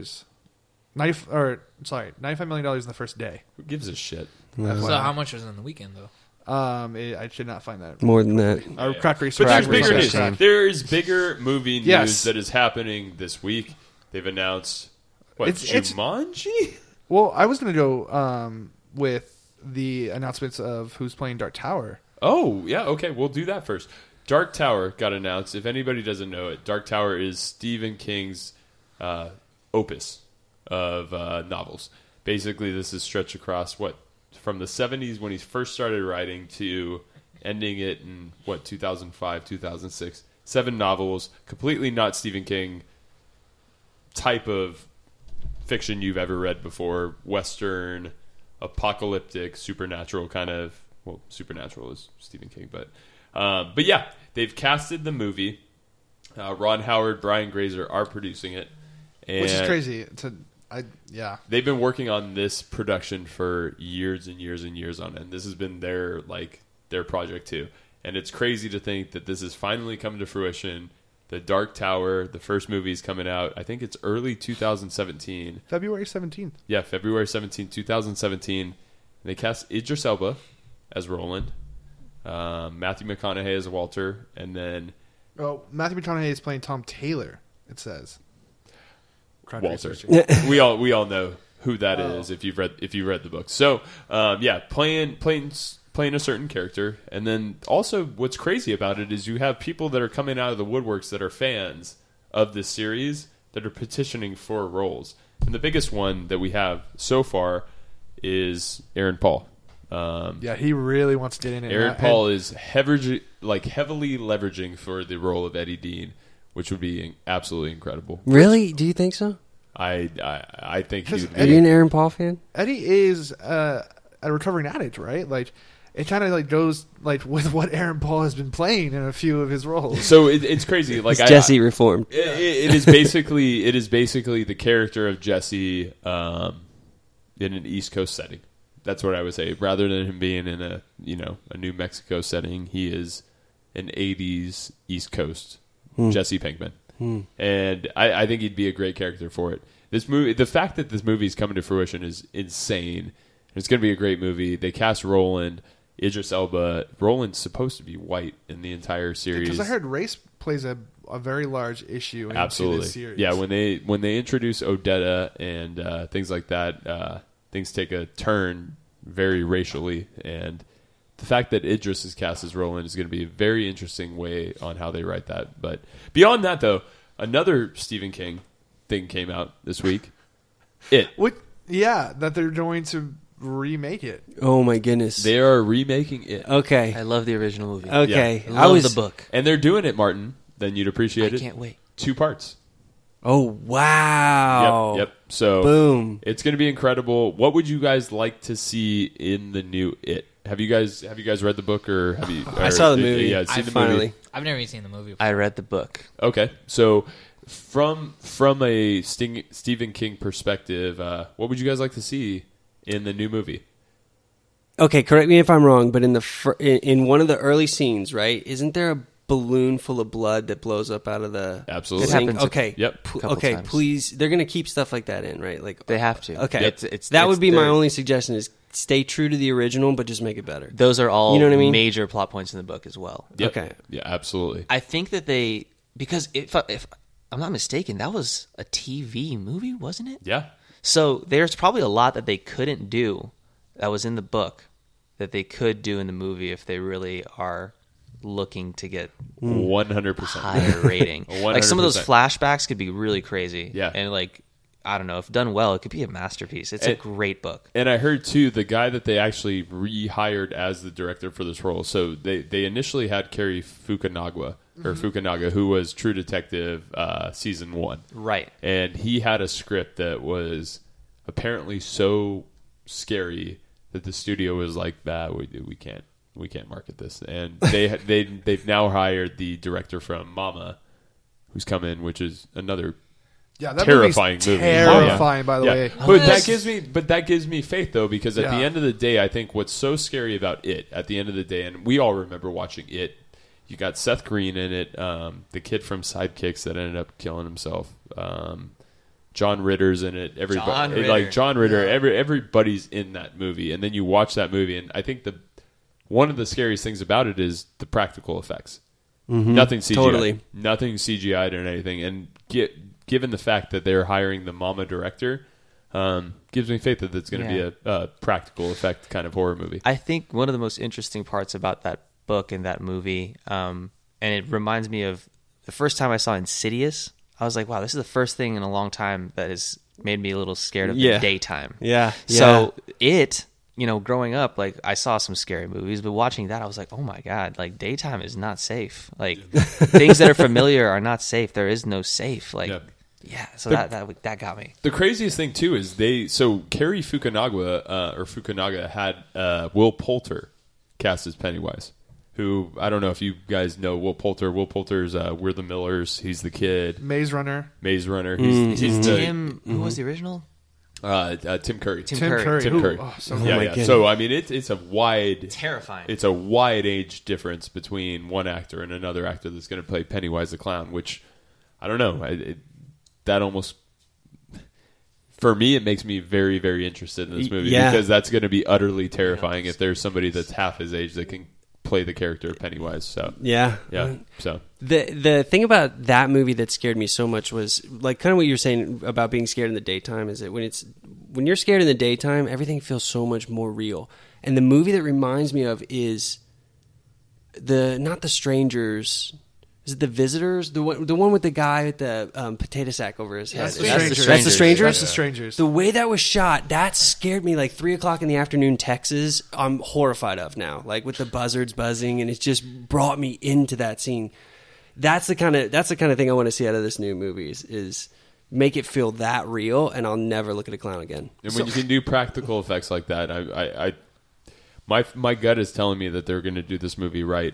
Speaker 3: $95 million in the first day.
Speaker 4: Who gives a shit?
Speaker 7: So how much was in the weekend though?
Speaker 3: I should not find that.
Speaker 5: More than that.
Speaker 3: Our crack
Speaker 4: But
Speaker 3: research.
Speaker 4: there's bigger
Speaker 6: research
Speaker 4: news.
Speaker 6: team.
Speaker 4: There's bigger movie news
Speaker 3: Yes.
Speaker 4: that is happening this week. They've announced what
Speaker 3: It's-
Speaker 4: Jumanji.
Speaker 3: Well, I was going to go with the announcements of who's playing Dark Tower.
Speaker 4: Oh yeah, okay. We'll do that first. Dark Tower got announced. If anybody doesn't know it, Dark Tower is Stephen King's opus of novels. Basically, this is stretched across from the 70s when he first started writing to ending it in 2005, 2006. 7 novels, completely not Stephen King type of fiction you've ever read before. Western, apocalyptic, supernatural kind of. Well, supernatural is Stephen King, but yeah, they've casted the movie. Ron Howard, Brian Grazer are producing it, and
Speaker 3: Which is crazy. Yeah.
Speaker 4: they've been working on this production for years and years and years on end. This has been their project too, and it's crazy to think that this is finally coming to fruition. The Dark Tower, the first movie is coming out. I think it's early 2017.
Speaker 3: February 17th.
Speaker 4: Yeah, February 17, 2017. They cast Idris Elba as Roland, Matthew McConaughey as Walter, and then
Speaker 3: Oh, Matthew McConaughey is playing Tom Taylor, it says. Crack
Speaker 4: Walter.
Speaker 3: research.
Speaker 4: we all know who that is if you read the book. So yeah, playing a certain character, and then also what's crazy about it is you have people that are coming out of the woodworks that are fans of this series that are petitioning for roles, and the biggest one that we have so far is Aaron Paul.
Speaker 3: Yeah, he really wants to get in it.
Speaker 4: Aaron Paul is heavily leveraging for the role of Eddie Dean, which would be absolutely incredible.
Speaker 5: Really? Do you think so?
Speaker 4: I think
Speaker 3: Because
Speaker 4: he'd
Speaker 5: Are you
Speaker 4: be.
Speaker 5: an Aaron Paul fan?
Speaker 3: Eddie is a recovering addict, right? Like, it kind of like goes like with what Aaron Paul has been playing in a few of his roles.
Speaker 4: So it's crazy. Like
Speaker 5: It's Jesse reformed.
Speaker 4: it is basically the character of Jesse in an East Coast setting. That's what I would say. Rather than him being in a New Mexico setting, he is an 80s East Coast Jesse Pinkman. And I think he'd be a great character for it. This movie, the fact that this movie is coming to fruition is insane. It's going to be a great movie. They cast Roland, Idris Elba. Roland's supposed to be white in the entire series.
Speaker 3: Because I heard race plays a very large issue into
Speaker 4: Absolutely.
Speaker 3: this series.
Speaker 4: Yeah, when they introduce Odetta and things like that, things take a turn very racially, and the fact that Idris is cast as Roland is going to be a very interesting way on how they write that. But beyond that, though, another Stephen King thing came out this week.
Speaker 3: That they're going to remake it.
Speaker 5: Oh my goodness.
Speaker 4: They are remaking it,
Speaker 5: Okay.
Speaker 6: I love the original movie.
Speaker 5: Okay.
Speaker 6: I love the book.
Speaker 4: and they're doing it, Martin. Then you'd appreciate
Speaker 6: I
Speaker 4: it.
Speaker 6: can't wait.
Speaker 4: 2 parts.
Speaker 5: Oh wow.
Speaker 4: Yep. So
Speaker 5: Boom.
Speaker 4: it's going to be incredible. What would you guys like to see in the new It? Have you guys read the book or have you?
Speaker 5: I saw the movie.
Speaker 4: Yeah, seen the
Speaker 5: finally.
Speaker 4: movie.
Speaker 7: I've never even seen the movie.
Speaker 6: I read the book.
Speaker 4: Okay, so from a Stephen King perspective, what would you guys like to see in the new movie?
Speaker 5: Okay, correct me if I'm wrong, but in one of the early scenes, right? Isn't there a balloon full of blood that blows up out of the
Speaker 4: Absolutely.
Speaker 6: It
Speaker 5: thing?
Speaker 6: happens
Speaker 5: Okay.
Speaker 4: Yep.
Speaker 6: couple
Speaker 5: Okay,
Speaker 6: times.
Speaker 5: please. They're going to keep stuff like that in, right? Like
Speaker 6: They have to.
Speaker 5: Okay.
Speaker 6: Yep.
Speaker 5: That would be my
Speaker 6: their-
Speaker 5: only suggestion is stay true to the original but just make it better.
Speaker 6: Those are all
Speaker 5: You know what I mean?
Speaker 6: major plot points in the book as well.
Speaker 4: Yep.
Speaker 5: Okay.
Speaker 4: Yeah, absolutely.
Speaker 6: I think that they because if I'm not mistaken, that was a TV movie, wasn't it?
Speaker 4: Yeah.
Speaker 6: So there's probably a lot that they couldn't do that was in the book that they could do in the movie if they really are looking to get
Speaker 4: 100%.
Speaker 6: higher rating. Like some of those
Speaker 4: 100%.
Speaker 6: flashbacks could be really crazy.
Speaker 4: Yeah.
Speaker 6: And like, I don't know, if done well, it could be a masterpiece. It's a great book.
Speaker 4: And I heard too, the guy that they actually rehired as the director for this role. So they initially had Cary Fukunaga, who was True Detective season 1.
Speaker 6: Right.
Speaker 4: And he had a script that was apparently so scary that the studio was like, we can't market this. And they've now hired the director from Mama, who's come in, which is another
Speaker 3: that
Speaker 4: terrifying
Speaker 3: movie's
Speaker 4: movie.
Speaker 3: Terrifying, by the way.
Speaker 4: But that gives me faith though, because at the
Speaker 3: Yeah.
Speaker 4: end of the day, I think what's so scary about it at the end of the day, and we all remember watching it. You got Seth Green in it, the kid from Sidekicks that ended up killing himself. John Ritter's in it. John Ritter. Everybody's in that movie, and then you watch that movie, and I think one of the scariest things about it is the practical effects. Nothing CGI,
Speaker 5: Totally.
Speaker 4: nothing CGI'd or anything, and given the fact that they're hiring the Mama director, gives me faith that it's going to be a practical effect kind of horror movie.
Speaker 6: I think one of the most interesting parts about that book and that movie, and it reminds me of the first time I saw Insidious. I was like, wow, this is the first thing in a long time that has made me a little scared of the daytime.
Speaker 5: Yeah.
Speaker 6: So growing up, like I saw some scary movies, but watching that, I was like, oh my God, like daytime is not safe. Like things that are familiar are not safe. There is no safe. Like, so that got me.
Speaker 4: The craziest thing too is Cary Fukunaga had Will Poulter cast as Pennywise, who I don't know if you guys know Will Poulter. Will Poulter's We're the Millers. He's the kid.
Speaker 3: Maze Runner.
Speaker 4: He's
Speaker 6: Tim, who was the original?
Speaker 4: Tim Curry.
Speaker 6: Tim Curry.
Speaker 4: Tim Curry.
Speaker 3: Oh, so
Speaker 5: my goodness.
Speaker 4: So I mean, it's a wide,
Speaker 6: Terrifying.
Speaker 4: It's a wide age difference between one actor and another actor that's going to play Pennywise the Clown. Which I don't know. That almost, for me, it makes me very, very interested in this movie because that's going to be utterly terrifying if there's somebody that's half his age that can play the character of Pennywise. So
Speaker 5: Yeah.
Speaker 4: So
Speaker 5: The thing about that movie that scared me so much was like kind of what you're saying about being scared in the daytime is that when you're scared in the daytime, everything feels so much more real. And the movie that reminds me of is not The Strangers. Is it The Visitors? The one with the guy with the potato sack over his head.
Speaker 3: That's
Speaker 5: The Strangers.
Speaker 3: That's The Strangers.
Speaker 5: The way that was shot, that scared me. Like 3:00 in the afternoon, Texas. I'm horrified of now. Like with the buzzards buzzing, and it just brought me into that scene. That's the kind of thing I want to see out of this new movie is make it feel that real, and I'll never look at a clown again.
Speaker 4: And when you can do practical effects like that, my gut is telling me that they're going to do this movie right.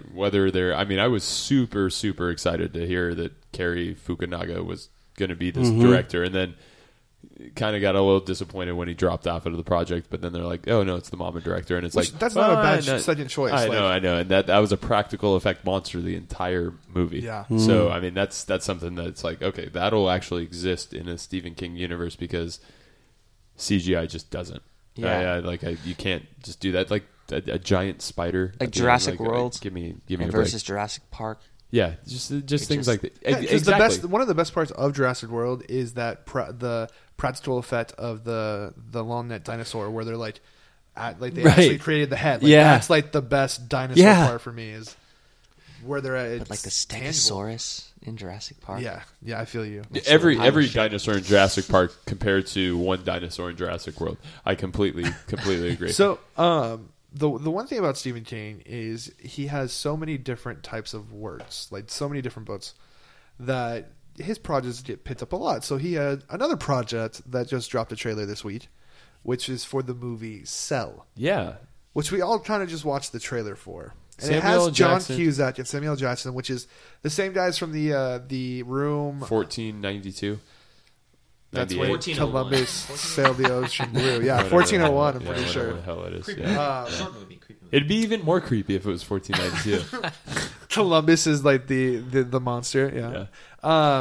Speaker 4: I was super, super excited to hear that Cary Fukunaga was going to be this director, and then kind of got a little disappointed when he dropped off of the project. But then they're like, "Oh no, it's the Mama director," and it's
Speaker 3: that's not a bad second choice.
Speaker 4: I know, and that was a practical effect monster the entire movie.
Speaker 3: Yeah.
Speaker 4: So I mean, that's something that's like, okay, that'll actually exist in a Stephen King universe because CGI just doesn't.
Speaker 6: Yeah.
Speaker 4: You can't just do that. Like a giant spider,
Speaker 6: like Jurassic World.
Speaker 4: Give me a break.
Speaker 6: versus Jurassic Park.
Speaker 4: Yeah, just things like that.
Speaker 3: Yeah, 'cause
Speaker 4: exactly.
Speaker 3: one of the best parts of Jurassic World is that the practical effect of the long neck dinosaur, where they're like they actually created the head. Like, that's like the best dinosaur part for me is where they're at.
Speaker 6: But like the Stegosaurus in Jurassic Park.
Speaker 3: Yeah, I feel you.
Speaker 4: Every dinosaur in Jurassic Park compared to one dinosaur in Jurassic World. I completely agree.
Speaker 3: So, the one thing about Stephen King is he has so many different types of words, like so many different books, that his projects get picked up a lot. So he had another project that just dropped a trailer this week, which is for the movie Cell.
Speaker 4: Yeah.
Speaker 3: Which we all kind of just watched the trailer for. And
Speaker 4: Samuel
Speaker 3: it has John
Speaker 4: Jackson.
Speaker 3: Cusack and Samuel Jackson, which is the same guys from the Room.
Speaker 4: 1492.
Speaker 3: That's when
Speaker 6: 1401.
Speaker 3: Columbus sailed the ocean blue. Yeah, 1401, I'm pretty sure.
Speaker 4: Whatever the hell it is.
Speaker 6: Creepy
Speaker 4: Yeah.
Speaker 6: short movie. Creepy movie.
Speaker 4: It'd be even more creepy if it was 1492.
Speaker 3: Columbus is like the monster. Yeah.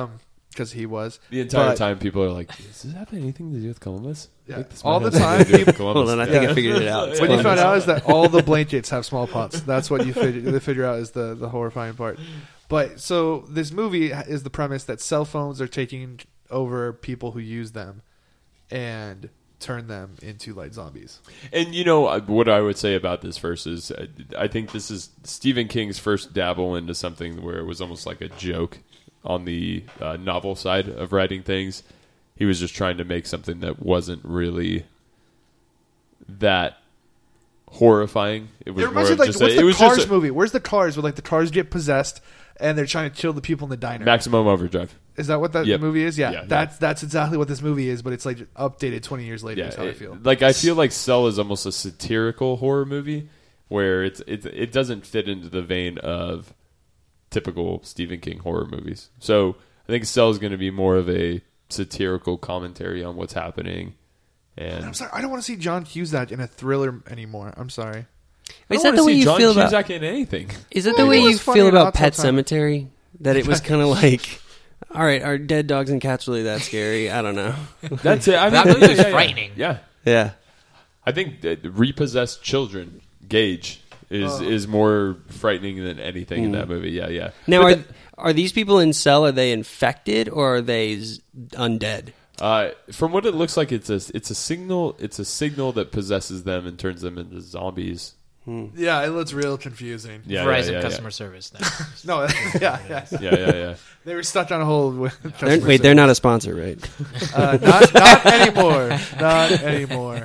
Speaker 3: because he was.
Speaker 4: The entire
Speaker 3: But-
Speaker 4: time, people are like, "Does this have anything to do with Columbus?"
Speaker 3: Yeah.
Speaker 4: Like, this
Speaker 3: All
Speaker 4: might
Speaker 3: the
Speaker 4: have something to do
Speaker 3: time,
Speaker 4: with Columbus.
Speaker 5: Hold on, I think
Speaker 3: Yeah.
Speaker 5: I figured it out. It's
Speaker 3: What you
Speaker 5: Columbus.
Speaker 3: found out is that all the blankets have smallpox. That's what they figure out is the horrifying part. But so this movie is the premise that cell phones are taking over people who use them and turn them into like zombies.
Speaker 4: And what I would say about this verse is, I think this is Stephen King's first dabble into something where it was almost like a joke on the novel side of writing things. He was just trying to make something that wasn't really that horrifying. It was
Speaker 3: It
Speaker 4: more
Speaker 3: reminds me
Speaker 4: of
Speaker 3: of like
Speaker 4: just
Speaker 3: what's
Speaker 4: it
Speaker 3: the
Speaker 4: was
Speaker 3: Cars
Speaker 4: just
Speaker 3: movie? Where's the Cars where like the cars get possessed and they're trying to kill the people in the diner?
Speaker 4: Maximum Overdrive.
Speaker 3: Is that what that
Speaker 4: Yep.
Speaker 3: movie is? Yeah,
Speaker 4: Yeah,
Speaker 3: that's exactly what this movie is, but it's like updated 20 years later. Is how I feel.
Speaker 4: I feel like Cell is almost a satirical horror movie where it doesn't fit into the vein of typical Stephen King horror movies. So I think Cell is going to be more of a satirical commentary on what's happening. And
Speaker 3: I'm sorry, I don't want to see John Cusack in a thriller anymore. I'm sorry.
Speaker 4: I
Speaker 5: Is
Speaker 4: don't
Speaker 5: that the
Speaker 4: wanna
Speaker 5: way
Speaker 4: see
Speaker 5: you
Speaker 4: John
Speaker 5: feel about?
Speaker 4: Cusack in anything?
Speaker 5: Is that
Speaker 3: Well,
Speaker 5: the way
Speaker 3: it
Speaker 5: you
Speaker 3: was funny
Speaker 5: feel
Speaker 3: in
Speaker 5: about
Speaker 3: Hot
Speaker 5: Pet
Speaker 3: Tub Time.
Speaker 5: Cemetery? That it was kind of like, all right, are dead dogs and cats really that scary? I don't know.
Speaker 4: That's it. I mean,
Speaker 7: That movie was
Speaker 4: yeah.
Speaker 7: frightening.
Speaker 4: Yeah.
Speaker 5: Yeah.
Speaker 4: I think that repossessed children, Gage, is more frightening than anything in that movie. Yeah, yeah.
Speaker 5: Now,
Speaker 4: But
Speaker 5: are these people in Cell? Are they infected or are they undead?
Speaker 4: from what it looks like, it's a signal. It's a signal that possesses them and turns them into zombies.
Speaker 3: Yeah, it looks real confusing.
Speaker 4: Yeah,
Speaker 7: Verizon
Speaker 4: yeah.
Speaker 7: customer service. Then.
Speaker 3: No, yeah.
Speaker 4: Yeah.
Speaker 3: They were stuck on hold with.
Speaker 5: They're not a sponsor, right?
Speaker 3: Not anymore. Not anymore.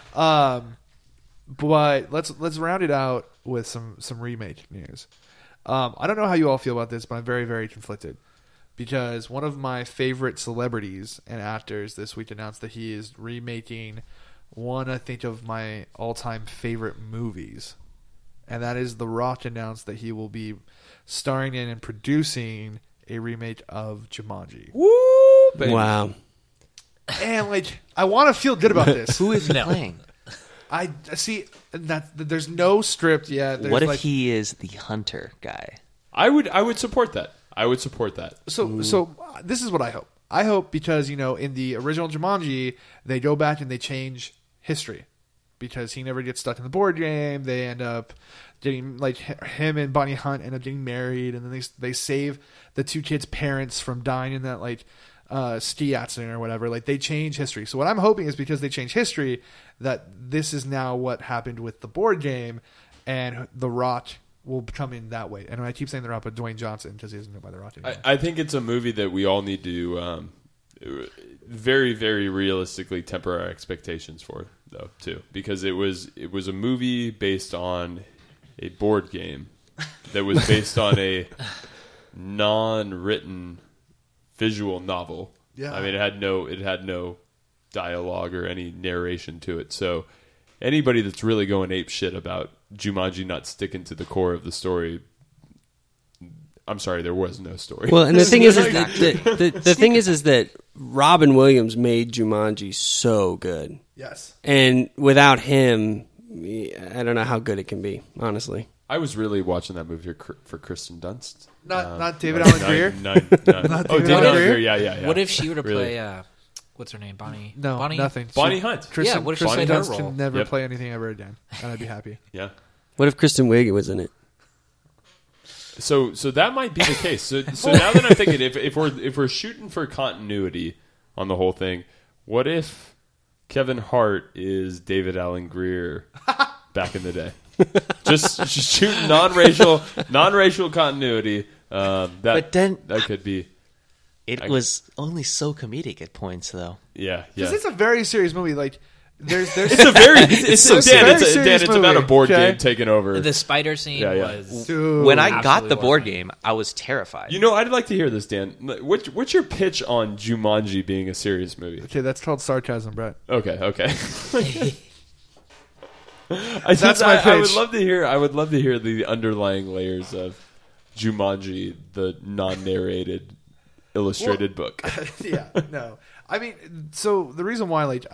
Speaker 3: But let's round it out with some remake news. I don't know how you all feel about this, but I'm very, very conflicted because one of my favorite celebrities and actors this week announced that he is remaking one, I think, of my all-time favorite movies, and that is The Rock announced that he will be starring in and producing a remake of Jumanji.
Speaker 4: Woo! Baby.
Speaker 5: Wow.
Speaker 3: And like, I want to feel good about this.
Speaker 6: Who is he
Speaker 7: No.
Speaker 6: playing?
Speaker 3: I see that there's no script yet. There's
Speaker 6: What if
Speaker 3: like,
Speaker 6: he is the hunter guy?
Speaker 4: I would support that. I would support that.
Speaker 3: So this is what I hope. I hope because in the original Jumanji they go back and they change history because he never gets stuck in the board game. They end up getting like him and Bonnie Hunt end up getting married, and then they save the two kids' parents from dying in that like ski accident or whatever. Like they change history. So what I'm hoping is because they change history that this is now what happened with the board game, and The Rock will come in that way. And I keep saying The Rock, but Dwayne Johnson because he doesn't go by The Rock anymore.
Speaker 4: I think it's a movie that we all need to very, very realistically temper our expectations for, though, too, because it was a movie based on a board game that was based on a non-written visual novel.
Speaker 3: Yeah.
Speaker 4: I mean, it had no dialogue or any narration to it. So anybody that's really going ape shit about Jumanji not sticking to the core of the story, I'm sorry, there was no story.
Speaker 5: Well, and the thing is that the thing is that Robin Williams made Jumanji so good,
Speaker 3: Yes.
Speaker 5: and without him, I don't know how good it can be. Honestly,
Speaker 4: I was really watching that movie for Kristen Dunst.
Speaker 3: Not David Allen Greer?
Speaker 4: Not
Speaker 3: David
Speaker 4: David
Speaker 3: Allen
Speaker 4: Allen
Speaker 3: Greer?
Speaker 4: Greer. Yeah.
Speaker 7: What if she were to
Speaker 4: Really.
Speaker 7: play? What's her name? Bonnie.
Speaker 3: No,
Speaker 7: Bonnie?
Speaker 3: nothing.
Speaker 4: Bonnie Hunt?
Speaker 3: Kristen,
Speaker 7: Yeah, what if she
Speaker 3: Kristen
Speaker 7: played her
Speaker 3: Dunst
Speaker 7: role?
Speaker 3: can never
Speaker 4: Yep.
Speaker 3: play anything ever again, and I'd be happy.
Speaker 4: Yeah.
Speaker 5: what if Kristen Wiig was in it?
Speaker 4: So that might be the case. So now that I'm thinking, if we're shooting for continuity on the whole thing, what if Kevin Hart is David Allen Greer back in the day? just shooting non-racial continuity.
Speaker 6: But then-
Speaker 4: that could be.
Speaker 6: It was only so comedic at points, though.
Speaker 4: Yeah.
Speaker 3: Because it's a very serious movie. Like, there's
Speaker 4: It's a very it's
Speaker 3: a very
Speaker 4: Dan.
Speaker 3: serious
Speaker 4: It's about a
Speaker 3: movie,
Speaker 4: board
Speaker 3: okay?
Speaker 4: game taking over.
Speaker 7: The spider scene
Speaker 4: Yeah.
Speaker 7: was.
Speaker 3: Dude.
Speaker 6: When I got
Speaker 7: absolutely
Speaker 6: the board
Speaker 7: horrifying.
Speaker 6: game, I was terrified.
Speaker 4: You know, I'd like to hear this, Dan. What's your pitch on Jumanji being a serious movie?
Speaker 3: Okay, that's called sarcasm, Brett.
Speaker 4: Okay.
Speaker 3: That's my
Speaker 4: I would
Speaker 3: pitch.
Speaker 4: love to hear. I would love to hear the underlying layers of Jumanji, the non-narrated illustrated book.
Speaker 3: Yeah, no. I mean, so the reason why, like,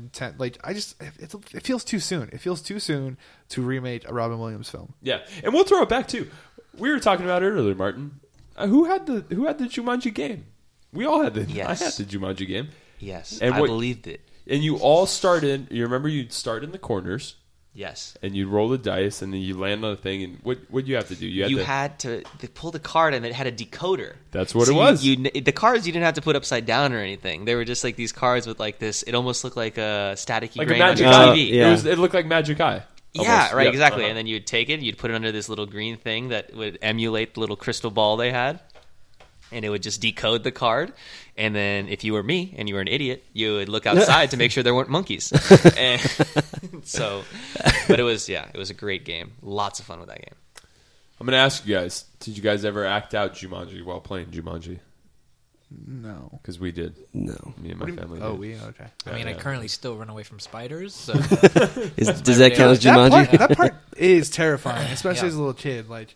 Speaker 3: it feels too soon. It feels too soon to remake a Robin Williams film.
Speaker 4: Yeah, and we'll throw it back too. We were talking about it earlier, Martin. Who had the Jumanji game? We all had the.
Speaker 6: Yes.
Speaker 4: I had the Jumanji game,
Speaker 6: Yes,
Speaker 4: And
Speaker 6: I
Speaker 4: what-
Speaker 6: believed it.
Speaker 4: and you all started. You remember you'd start in the corners,
Speaker 6: Yes.
Speaker 4: and you'd roll the dice, and then you land on a thing. And what you have to do? You had to.
Speaker 6: They pull the card and it had a decoder.
Speaker 4: That's what
Speaker 6: So
Speaker 4: it was.
Speaker 6: The cards you didn't have to put upside down or anything. They were just like these cards with like this. It almost looked like a staticky
Speaker 4: like a
Speaker 6: grain on
Speaker 4: magic
Speaker 6: your
Speaker 4: eye.
Speaker 6: TV.
Speaker 5: yeah.
Speaker 4: It looked like Magic Eye.
Speaker 6: Yeah,
Speaker 4: Almost.
Speaker 6: right,
Speaker 4: Yep.
Speaker 6: exactly.
Speaker 4: Uh-huh.
Speaker 6: And then you'd take it, you'd put it under this little green thing that would emulate the little crystal ball they had, and it would just decode the card. And then if you were me and you were an idiot, you would look outside to make sure there weren't monkeys. And so, but it was a great game. Lots of fun with that game.
Speaker 4: I'm going to ask you guys: did you guys ever act out Jumanji while playing Jumanji?
Speaker 3: No.
Speaker 4: Because we did.
Speaker 5: No.
Speaker 4: Me and my family.
Speaker 3: Oh,
Speaker 4: did.
Speaker 3: we okay.
Speaker 7: I mean, I
Speaker 4: yeah.
Speaker 7: currently still run away from spiders. So
Speaker 5: Does that count as
Speaker 3: That
Speaker 5: Jumanji?
Speaker 3: part, that part is terrifying, especially
Speaker 7: Yeah.
Speaker 3: as a little kid. Like,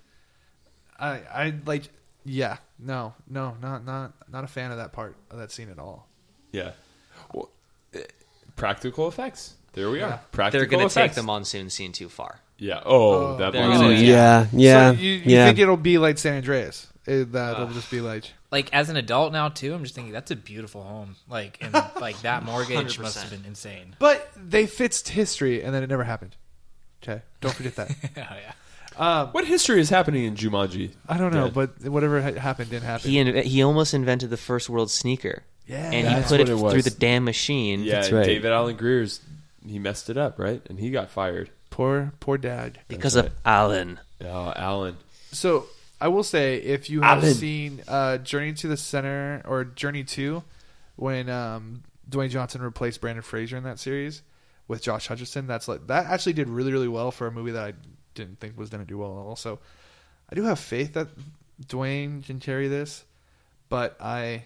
Speaker 3: I like, yeah, no, not a fan of that part of that scene at all.
Speaker 4: Yeah. Well, practical effects. There we are. Practical
Speaker 6: They're going to take
Speaker 4: effects.
Speaker 6: the monsoon scene too far.
Speaker 4: Yeah. Oh, that
Speaker 6: They're
Speaker 4: monster.
Speaker 6: gonna-
Speaker 5: Yeah.
Speaker 3: So you
Speaker 5: yeah.
Speaker 3: think it'll be like San Andreas? That'll just be like,
Speaker 7: like as an adult now too, I'm just thinking that's a beautiful home. Like and like that mortgage must have been insane.
Speaker 3: but they fixed history, and then it never happened. Okay, don't forget that.
Speaker 7: Oh yeah.
Speaker 4: What history is happening in Jumanji?
Speaker 3: I don't know,
Speaker 4: Dad?
Speaker 3: but whatever happened didn't happen.
Speaker 6: He almost invented the first world sneaker.
Speaker 3: Yeah.
Speaker 6: And
Speaker 4: That's
Speaker 6: he put it
Speaker 4: what it was.
Speaker 6: through the damn machine.
Speaker 4: Yeah,
Speaker 5: That's
Speaker 4: and
Speaker 5: right.
Speaker 4: David Allen Greer's he messed it up, right? And he got fired.
Speaker 3: Poor dad.
Speaker 6: Because
Speaker 4: That's
Speaker 6: of Alan.
Speaker 4: Oh, Allen.
Speaker 3: So I will say, if you have
Speaker 5: Alan.
Speaker 3: seen Journey to the Center or Journey 2, when Dwayne Johnson replaced Brandon Fraser in that series with Josh Hutcherson, that actually did really, really well for a movie that I didn't think was going to do well at all. So I do have faith that Dwayne can carry this, but I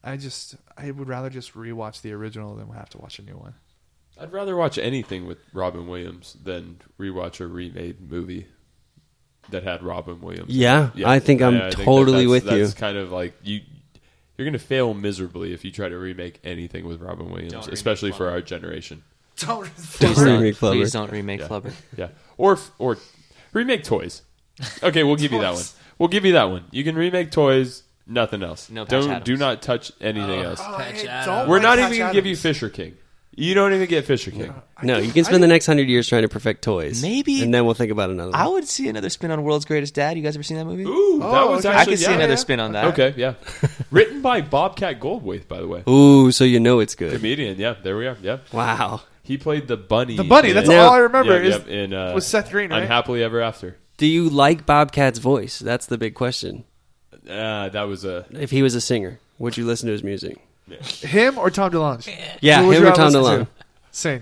Speaker 3: would rather just rewatch the original than have to watch a new one.
Speaker 4: I'd rather watch anything with Robin Williams than rewatch a remade movie that had Robin Williams.
Speaker 5: Yeah, I think I'm totally with you.
Speaker 4: That's kind of like you're going to fail miserably if you try to remake anything with Robin Williams, especially for our generation.
Speaker 3: Don't
Speaker 5: Don't remake Flubber.
Speaker 6: Please don't remake
Speaker 4: Yeah.
Speaker 6: Flubber.
Speaker 4: Yeah, or remake Toys. Okay, we'll give you that one. We'll give you that one. You can remake Toys. Nothing else.
Speaker 6: No Patch
Speaker 4: Do
Speaker 6: Adams.
Speaker 4: not touch anything else.
Speaker 7: Patch
Speaker 3: don't
Speaker 7: Adams.
Speaker 4: We're
Speaker 3: like
Speaker 4: not
Speaker 3: Patch
Speaker 4: even going to give you
Speaker 3: Adams.
Speaker 4: Fisher King. You don't even get Fisher King.
Speaker 5: No, you can spend the next 100 years trying to perfect toys.
Speaker 6: Maybe-
Speaker 5: And then we'll think about another one.
Speaker 6: I would see another spin on World's Greatest Dad. You guys ever seen that movie?
Speaker 4: Ooh, that was
Speaker 3: okay.
Speaker 6: I
Speaker 4: actually
Speaker 6: could see another spin on that.
Speaker 4: Okay, yeah. Written by Bobcat Goldthwait, by the way.
Speaker 5: Ooh, so you know it's good.
Speaker 4: Comedian, yeah. There we are. Yeah.
Speaker 5: Wow.
Speaker 4: He played the bunny.
Speaker 3: The bunny, that's
Speaker 5: Now-
Speaker 3: all I remember
Speaker 4: Yeah,
Speaker 3: is
Speaker 4: in
Speaker 3: was Seth Green, right?
Speaker 4: Unhappily Ever After.
Speaker 5: Do you like Bobcat's voice? That's the big question.
Speaker 4: That was a.
Speaker 5: If he was a singer, would you listen to his music?
Speaker 3: him or Tom DeLonge.
Speaker 5: Yeah,
Speaker 3: Who would
Speaker 5: him
Speaker 3: you
Speaker 5: or Tom
Speaker 3: rather listen
Speaker 5: DeLonge.
Speaker 3: to? Same.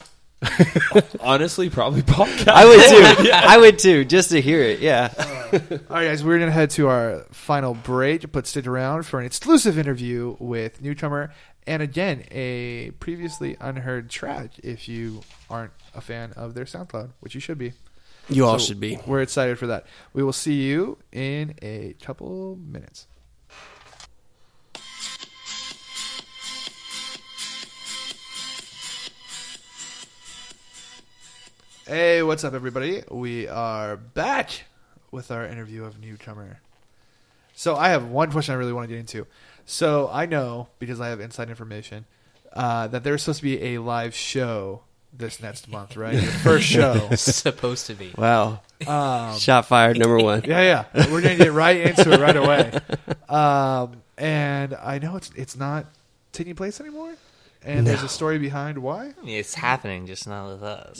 Speaker 4: Honestly, probably Bobcat.
Speaker 5: I would too. I would too, just to hear it. Yeah.
Speaker 3: All right, guys, we're going to head to our final break, but stick around for an exclusive interview with newcomer and, again, a previously unheard track if you aren't a fan of their SoundCloud, which you should be.
Speaker 5: You all
Speaker 3: So
Speaker 5: should be.
Speaker 3: We're excited for that. We will see you in a couple minutes. Hey, what's up, everybody? We are back with our interview of newcomer. So I have one question I really want to get into. So I know, because I have inside information, that there's supposed to be a live show this next month, right? Your first show.
Speaker 7: Supposed to be.
Speaker 5: Wow. Shot fired, number one.
Speaker 3: Yeah. We're going to get right into it right away. And I know it's not taking place anymore. And there's a story behind why.
Speaker 6: It's happening, just not with us.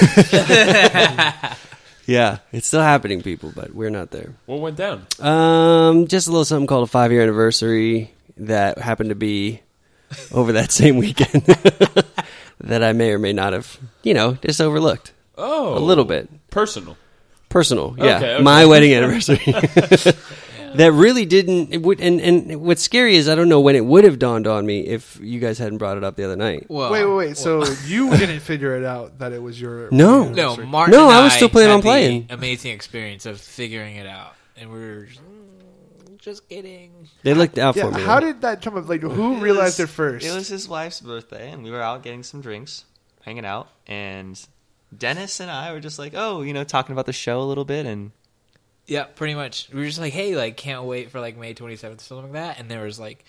Speaker 5: Yeah, it's still happening, people, but we're not there.
Speaker 4: What went down?
Speaker 5: Just a little something called a 5-year anniversary that happened to be over that same weekend that I may or may not have, just overlooked
Speaker 4: Oh.
Speaker 5: a little bit.
Speaker 4: Personal.
Speaker 5: Personal, yeah.
Speaker 4: Okay.
Speaker 5: My wedding anniversary. That really didn't. It would, and what's scary is I don't know when it would have dawned on me if you guys hadn't brought it up the other night.
Speaker 7: Well,
Speaker 3: Wait. So you didn't figure it out that it was your
Speaker 5: No.
Speaker 7: No,
Speaker 3: anniversary.
Speaker 7: Martin.
Speaker 5: No,
Speaker 7: and
Speaker 5: I was still planning
Speaker 7: had
Speaker 5: on playing.
Speaker 7: the amazing experience of figuring it out, and we were just kidding.
Speaker 5: They looked out
Speaker 3: Yeah,
Speaker 5: for me.
Speaker 3: how did that come up? Like, who realized it first?
Speaker 6: It was his wife's birthday, and we were out getting some drinks, hanging out, and Dennis and I were just like, talking about the show a little bit, and
Speaker 7: Yeah, pretty much. We were just like, hey, can't wait for May 27th or something like that. And there was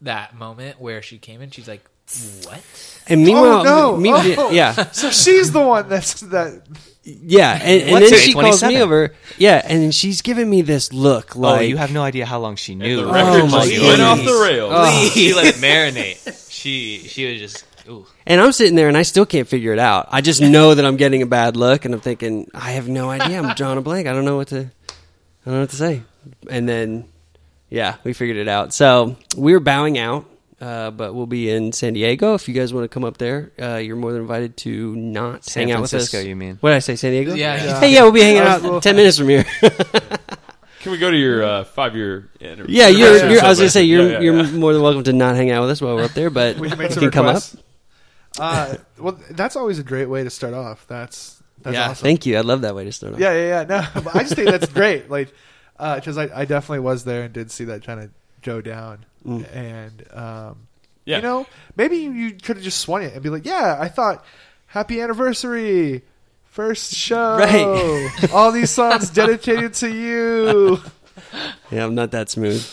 Speaker 7: that moment where she came in. She's like, "What?"
Speaker 5: And meanwhile,
Speaker 3: Oh, no.
Speaker 5: yeah,
Speaker 3: So she's the one that.
Speaker 5: yeah, and
Speaker 6: What's
Speaker 5: then
Speaker 6: it,
Speaker 5: she calls me
Speaker 6: 27?
Speaker 5: over, yeah, and she's giving me this look like,
Speaker 6: Oh, you have no idea how long she knew.
Speaker 4: The
Speaker 5: Oh,
Speaker 4: record
Speaker 5: my
Speaker 4: just went off
Speaker 5: goodness.
Speaker 4: the rails.
Speaker 6: She let it marinate. She was just. Ooh.
Speaker 5: and I'm sitting there and I still can't figure it out. I just know that I'm getting a bad look, and I'm thinking, I have no idea. I'm drawing a blank. I don't know what to say. And then, yeah, we figured it out. So we're bowing out. But we'll be in San Diego. If you guys want to come up there, you're more than invited to not
Speaker 6: San
Speaker 5: hang out with
Speaker 6: Francisco,
Speaker 5: us.
Speaker 6: you mean?
Speaker 5: What did I say, San Diego?
Speaker 7: Yeah.
Speaker 5: Hey, yeah, we'll be hanging out 10 minutes from here.
Speaker 4: Can we go to your 5-year anniversary?
Speaker 5: Yeah, I was going to say,
Speaker 4: Yeah,
Speaker 5: you're
Speaker 4: yeah.
Speaker 5: more than welcome to not hang out with us while we're up there, but
Speaker 3: We
Speaker 5: you
Speaker 3: can make some
Speaker 5: can come up.
Speaker 3: requests. Well, that's always a great way to start off. That's
Speaker 5: Yeah,
Speaker 3: awesome.
Speaker 5: thank you. I love that way to start off.
Speaker 3: Yeah. No, but I just think that's great. Like, because I definitely was there and did see that kind of go down, and
Speaker 4: Yeah.
Speaker 3: you know, maybe you could have just swung it and be like, yeah, I thought, happy anniversary, first show,
Speaker 5: Right.
Speaker 3: all these songs dedicated to you.
Speaker 5: Yeah, I'm not that smooth.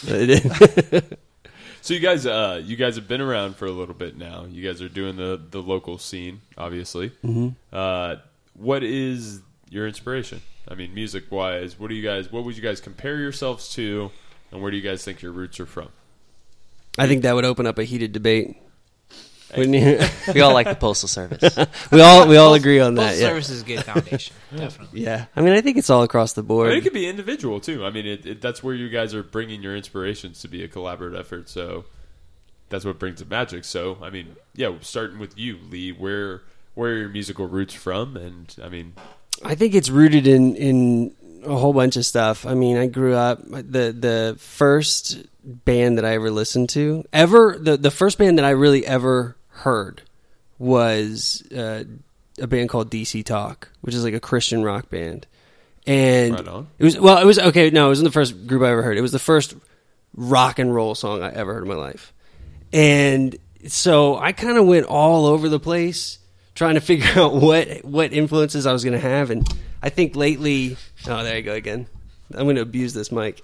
Speaker 4: So you guys have been around for a little bit now. You guys are doing the local scene, obviously. Mm-hmm. What is your inspiration? I mean, music wise, what would you guys compare yourselves to, and where do you guys think your roots are from?
Speaker 5: I think that would open up a heated debate. Wouldn't you?
Speaker 6: We all like the Postal Service.
Speaker 5: we all agree on that.
Speaker 7: Postal
Speaker 5: Yeah.
Speaker 7: Service is a good foundation, definitely.
Speaker 5: Yeah. I mean, I think it's all across the
Speaker 4: I
Speaker 5: board.
Speaker 4: mean, it could be individual too. I mean, that's where you guys are bringing your inspirations to be a collaborative effort. So that's what brings the magic. So I mean, yeah, starting with you, Lee. Where are your musical roots from? And I mean,
Speaker 5: I think it's rooted in a whole bunch of stuff. I mean, I grew up the first band that I ever listened to the first band that I really ever heard was a band called DC Talk, which is like a Christian rock band. And
Speaker 4: Right on.
Speaker 5: it was okay. No, it wasn't the first group I ever heard. It was the first rock and roll song I ever heard in my life. And so I kind of went all over the place trying to figure out what influences I was going to have. And I think lately, oh, there you go again. I'm going to abuse this mic.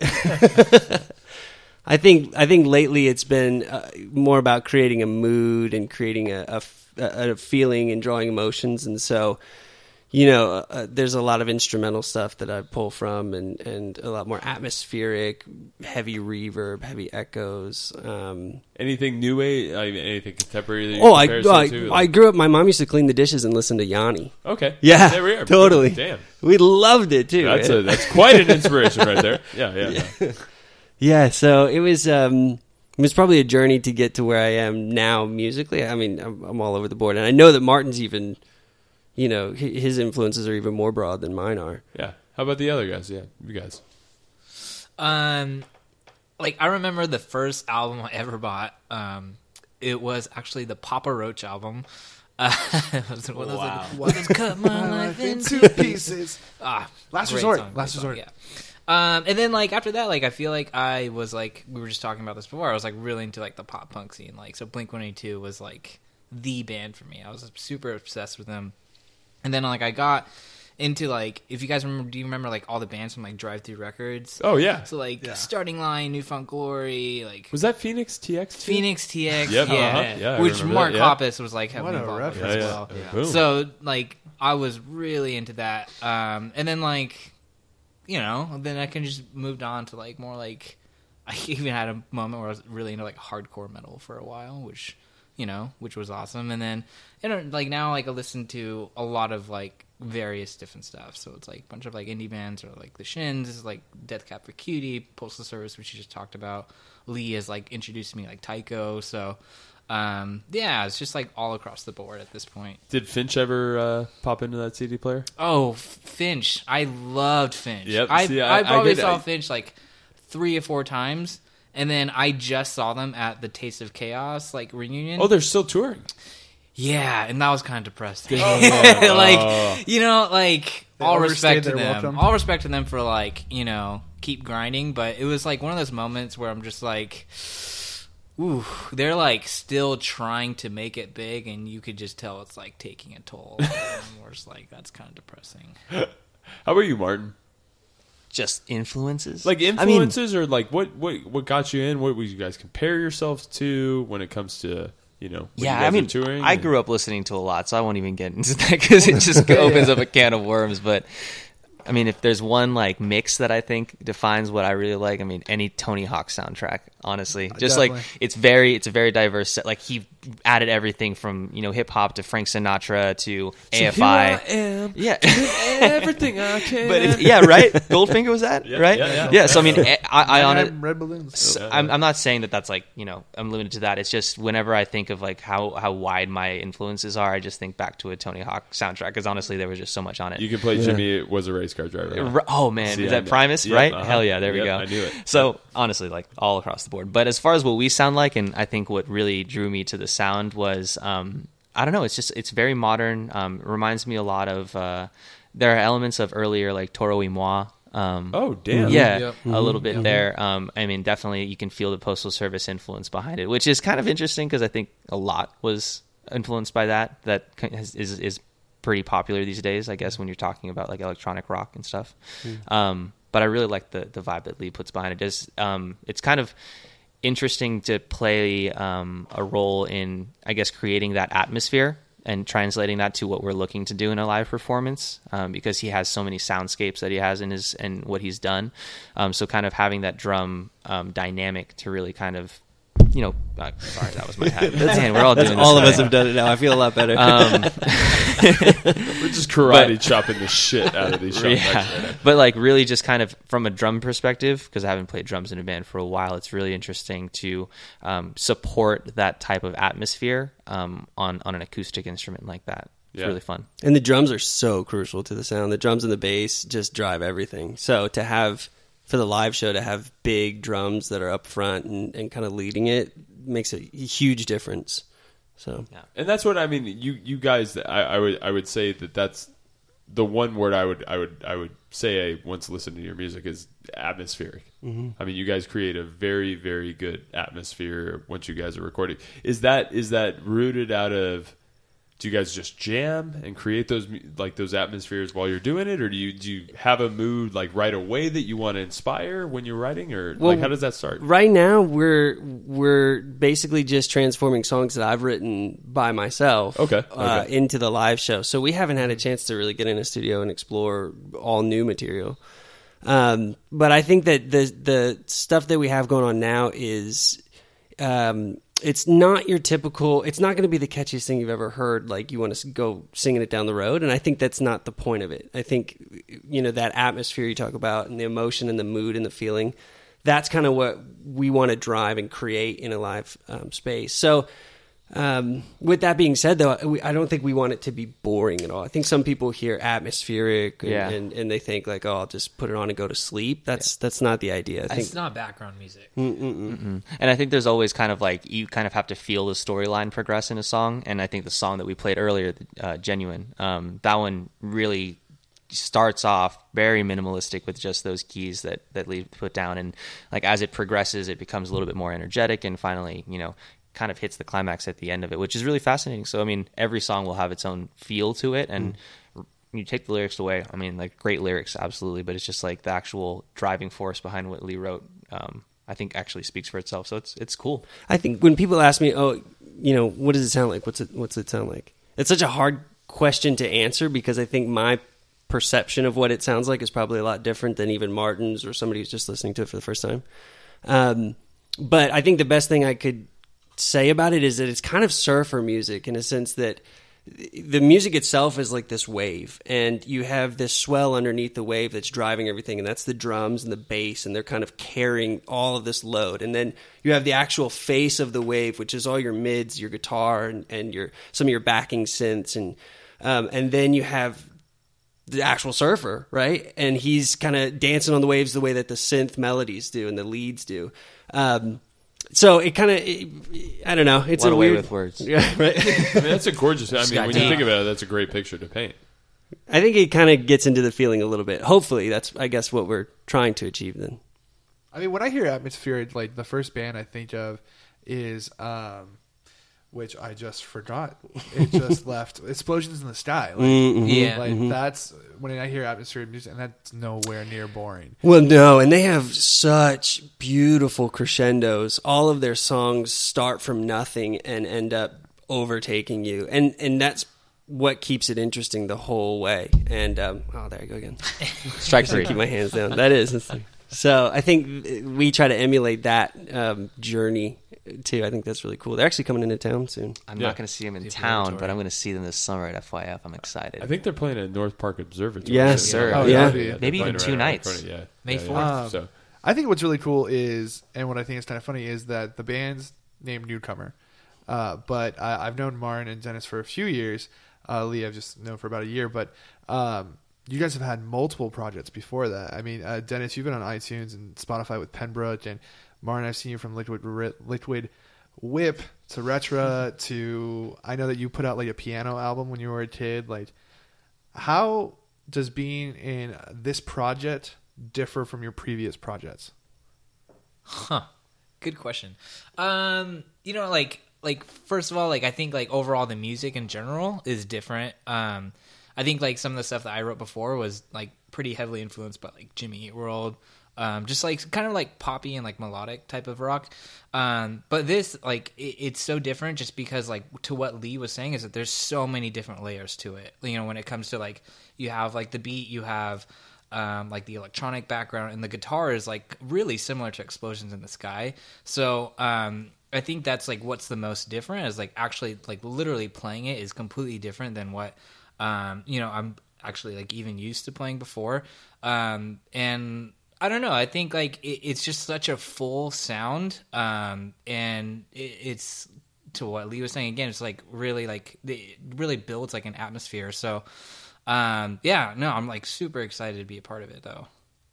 Speaker 5: I think lately it's been more about creating a mood and creating a feeling and drawing emotions. And so, you know, there's a lot of instrumental stuff that I pull from, and a lot more atmospheric, heavy reverb, heavy echoes.
Speaker 4: anything new age? I mean, anything contemporary? That you compare yourself to?
Speaker 5: I grew up. My mom used to clean the dishes and listen to Yanni.
Speaker 4: Okay.
Speaker 5: Yeah,
Speaker 4: There we are.
Speaker 5: totally.
Speaker 4: Damn.
Speaker 5: We loved it too.
Speaker 4: That's quite an inspiration right there. Yeah.
Speaker 5: Yeah, so it was probably a journey to get to where I am now musically. I mean, I'm all over the board, and I know that Martin's even, you know, his influences are even more broad than mine are.
Speaker 4: Yeah. How about the other guys? Yeah, you guys.
Speaker 7: Like I remember the first album I ever bought. It was actually the Papa Roach album. It was one of those like, "What has cut my life into
Speaker 3: pieces. Last
Speaker 7: great
Speaker 3: resort.
Speaker 7: song,
Speaker 3: Last
Speaker 7: great song,
Speaker 3: resort.
Speaker 7: yeah. And then like after that, like I feel like I was like, we were just talking about this before, I was like really into like the pop punk scene. Like so Blink-182 was like the band for me. I was super obsessed with them. And then like I got into like, if you guys remember, do you remember like all the bands from like Drive Thru Records?
Speaker 4: Oh yeah.
Speaker 7: So like Starting Line, New Found Glory, like
Speaker 4: Was that Phoenix TX? too?
Speaker 7: Phoenix TX,
Speaker 4: Yep,
Speaker 7: yeah,
Speaker 4: I
Speaker 7: which
Speaker 4: remember
Speaker 7: Mark
Speaker 4: that, yeah.
Speaker 7: Hoppus was like heavily
Speaker 3: What a
Speaker 7: involved with
Speaker 3: reference.
Speaker 7: as well.
Speaker 4: Boom.
Speaker 7: So like I was really into that, and then like, you know, then I can just moved on to like more like, I even had a moment where I was really into like hardcore metal for a while, which, you know, which was awesome. And then, you know, like now like I listen to a lot of like various different stuff. So it's like a bunch of like indie bands or like the Shins, like Death Cab for Cutie, Postal Service, which you just talked about. Lee has like introduced me like Tycho. So yeah, it's just like all across the board at this point.
Speaker 4: Did Finch ever pop into that CD player?
Speaker 7: Oh, Finch. I loved Finch.
Speaker 4: Yep.
Speaker 7: I
Speaker 4: See, I
Speaker 7: probably
Speaker 4: get it.
Speaker 7: saw Finch like 3 or 4 times. And then I just saw them at the Taste of Chaos like reunion.
Speaker 4: Oh, they're still touring.
Speaker 7: Yeah, and that was kind of depressing.
Speaker 4: Oh.
Speaker 7: Like, you know, like
Speaker 3: They
Speaker 7: all
Speaker 3: overstayed
Speaker 7: respect to
Speaker 3: their
Speaker 7: them.
Speaker 3: welcome.
Speaker 7: All respect to them for like, you know, keep grinding, but it was like one of those moments where I'm just like, ooh, they're like still trying to make it big, and you could just tell it's like taking a toll. And we're just like, that's kind of depressing.
Speaker 4: How about you, Martin?
Speaker 6: just influences.
Speaker 4: Like
Speaker 6: I mean,
Speaker 4: influences, or like what got you in? What would you guys compare yourselves to when it comes to when you
Speaker 6: yeah,
Speaker 4: guys
Speaker 6: I mean,
Speaker 4: are touring?
Speaker 6: I grew up listening to a lot, so I won't even get into that because it just opens up a can of worms. But I mean, if there's one like mix that I think defines what I really like, I mean, any Tony Hawk soundtrack, honestly, just
Speaker 3: Definitely.
Speaker 6: like it's a very diverse set. Like he added everything from hip hop to Frank Sinatra to AFI.
Speaker 4: Here I am,
Speaker 6: Yeah.
Speaker 4: everything I can.
Speaker 6: But right? Goldfinger was that, right?
Speaker 4: yeah.
Speaker 6: So I mean, I honestly,
Speaker 3: Red balloons.
Speaker 6: I'm not saying that that's like I'm limited to that. It's just whenever I think of like how wide my influences are, I just think back to a Tony Hawk soundtrack because honestly, there was just so much on it.
Speaker 4: You can play Jimmy was a race car driver.
Speaker 6: Oh man,
Speaker 4: See,
Speaker 6: is
Speaker 4: I
Speaker 6: that
Speaker 4: know.
Speaker 6: Primus?
Speaker 4: Yep,
Speaker 6: Right?
Speaker 4: uh-huh.
Speaker 6: Hell yeah, there we
Speaker 4: Yep,
Speaker 6: go.
Speaker 4: I knew it.
Speaker 6: So honestly, like all across the board. But as far as what we sound like, and I think what really drew me to the sound was I don't know. It's very modern. It reminds me a lot of. There are elements of earlier like Toro y Moi.
Speaker 4: Oh damn!
Speaker 6: Yeah,
Speaker 7: Yep.
Speaker 6: a little bit there. I mean, definitely you can feel the Postal Service influence behind it, which is kind of interesting because I think a lot was influenced by that. That is pretty popular these days, I guess, when you're talking about like electronic rock and stuff. But I really like the vibe that Lee puts behind it. It's kind of interesting to play a role in, I guess, creating that atmosphere and translating that to what we're looking to do in a live performance, because he has so many soundscapes that he has in what he's done. So kind of having that drum dynamic to really kind of, sorry, that was my hat. Man, we're all doing this.
Speaker 5: All of us
Speaker 6: today.
Speaker 5: have done it now. I feel a lot better.
Speaker 4: We're just karate chopping the shit out of these shots.
Speaker 6: Yeah, but like really just kind of from a drum perspective, because I haven't played drums in a band for a while, it's really interesting to support that type of atmosphere on an acoustic instrument like that. It's
Speaker 4: Yeah.
Speaker 6: really fun.
Speaker 5: And the drums are so crucial to the sound. The drums and the bass just drive everything. So to have, for the live show, to have big drums that are up front and kind of leading it makes a huge difference. So
Speaker 4: And that's what I mean. You guys, I would say that's the one word I would say I once listened to your music is atmospheric. Mm-hmm. I mean, you guys create a very, very good atmosphere once you guys are recording. Is that rooted out of? Do you guys just jam and create those atmospheres while you're doing it, or do you have a mood like right away that you want to inspire when you're writing, or like how does that start?
Speaker 5: right now we're basically just transforming songs that I've written by myself
Speaker 4: Okay.
Speaker 5: into the live show. So we haven't had a chance to really get in a studio and explore all new material. But I think that the stuff that we have going on now is it's not your typical, it's not going to be the catchiest thing you've ever heard, like you want to go singing it down the road. And I think that's not the point of it. I think, that atmosphere you talk about and the emotion and the mood and the feeling, that's kind of what we want to drive and create in a live space. So with that being said, though, I don't think we want it to be boring at all. I think some people hear atmospheric and they think like, oh, I'll just put it on and go to sleep. That's not the idea. I think
Speaker 7: It's not background music.
Speaker 6: And I think there's always kind of like you kind of have to feel the storyline progress in a song. And I think the song that we played earlier, Genuine, that one really starts off very minimalistic with just those keys that Lee put down, and like as it progresses, it becomes a little bit more energetic, and finally, kind of hits the climax at the end of it, which is really fascinating. So I mean, every song will have its own feel to it, and you take the lyrics away, I mean, like great lyrics, absolutely, but it's just like the actual driving force behind what Lee wrote. I think actually speaks for itself. So it's cool.
Speaker 5: I think when people ask me, oh, what does it sound like? What's it sound like? It's such a hard question to answer because I think my perception of what it sounds like is probably a lot different than even Martin's or somebody who's just listening to it for the first time. But I think the best thing I could say about it is that it's kind of surfer music in a sense that the music itself is like this wave, and you have this swell underneath the wave that's driving everything, and that's the drums and the bass, and they're kind of carrying all of this load. And then you have the actual face of the wave, which is all your mids, your guitar, and some of your backing synths, and then you have the actual surfer, right? And he's kind of dancing on the waves the way that the synth melodies do and the leads do. So it kind of, I don't know. It's
Speaker 6: What a way
Speaker 5: weird
Speaker 6: with words.
Speaker 5: Yeah, right.
Speaker 4: I mean, that's a gorgeous. I mean,
Speaker 7: got
Speaker 4: when you
Speaker 7: deep.
Speaker 4: think about it, that's a great picture to paint.
Speaker 5: I think it kind of gets into the feeling a little bit. Hopefully, that's, I guess, what we're trying to achieve then.
Speaker 3: I mean, when I hear atmosphere, like the first band I think of is which I just forgot. It just left Explosions in the Sky. Like,
Speaker 7: Yeah.
Speaker 3: like that's when I hear atmospheric music, and that's nowhere near boring.
Speaker 5: Well, no, and they have such beautiful crescendos. All of their songs start from nothing and end up overtaking you, and that's what keeps it interesting the whole way. And oh, there I go again.
Speaker 6: Strike three.
Speaker 5: Keep my hands down. That is. So I think we try to emulate that journey too. I think that's really cool. They're actually coming into town soon.
Speaker 6: I'm
Speaker 4: Yeah.
Speaker 6: not going to see them in
Speaker 7: Super
Speaker 6: town,
Speaker 7: Observatory.
Speaker 6: but I'm going to see them this summer at FYF. I'm excited.
Speaker 4: I think they're playing at North Park Observatory.
Speaker 5: Yes,
Speaker 6: sir.
Speaker 3: Oh,
Speaker 5: yeah.
Speaker 3: yeah.
Speaker 6: Maybe
Speaker 4: they're
Speaker 6: even
Speaker 4: playing
Speaker 6: 2
Speaker 4: right
Speaker 6: nights.
Speaker 4: in front of- yeah.
Speaker 7: May
Speaker 4: Yeah,
Speaker 7: 4th.
Speaker 4: yeah. So
Speaker 3: I think what's really cool is, and what I think is kind of funny, is that the band's named Newcomer. But I've known Martin and Dennis for a few years. Lee, I've just known for about a year. But you guys have had multiple projects before that. I mean, Dennis, you've been on iTunes and Spotify with Pembroke, and Martin, I've seen you from Liquid Whip to Retra to, I know that you put out like a piano album when you were a kid. Like, how does being in this project differ from your previous projects?
Speaker 7: Huh. Good question. You know, like first of all, like I think like overall the music in general is different. I think like some of the stuff that I wrote before was like pretty heavily influenced by like Jimmy Eat World. Just like kind of like poppy and like melodic type of rock. But this like it's so different just because like to what Lee was saying is that there's so many different layers to it. You know, when it comes to like you have like the beat, you have like the electronic background, and the guitar is like really similar to Explosions in the Sky. So I think that's like what's the most different is like actually like literally playing it is completely different than what you know I'm actually like even used to playing before. And I don't know. I think like it's just such a full sound, and it's to what Lee was saying again. It's like really like it really builds like an atmosphere. So yeah, no, I'm like super excited to be a part of it though.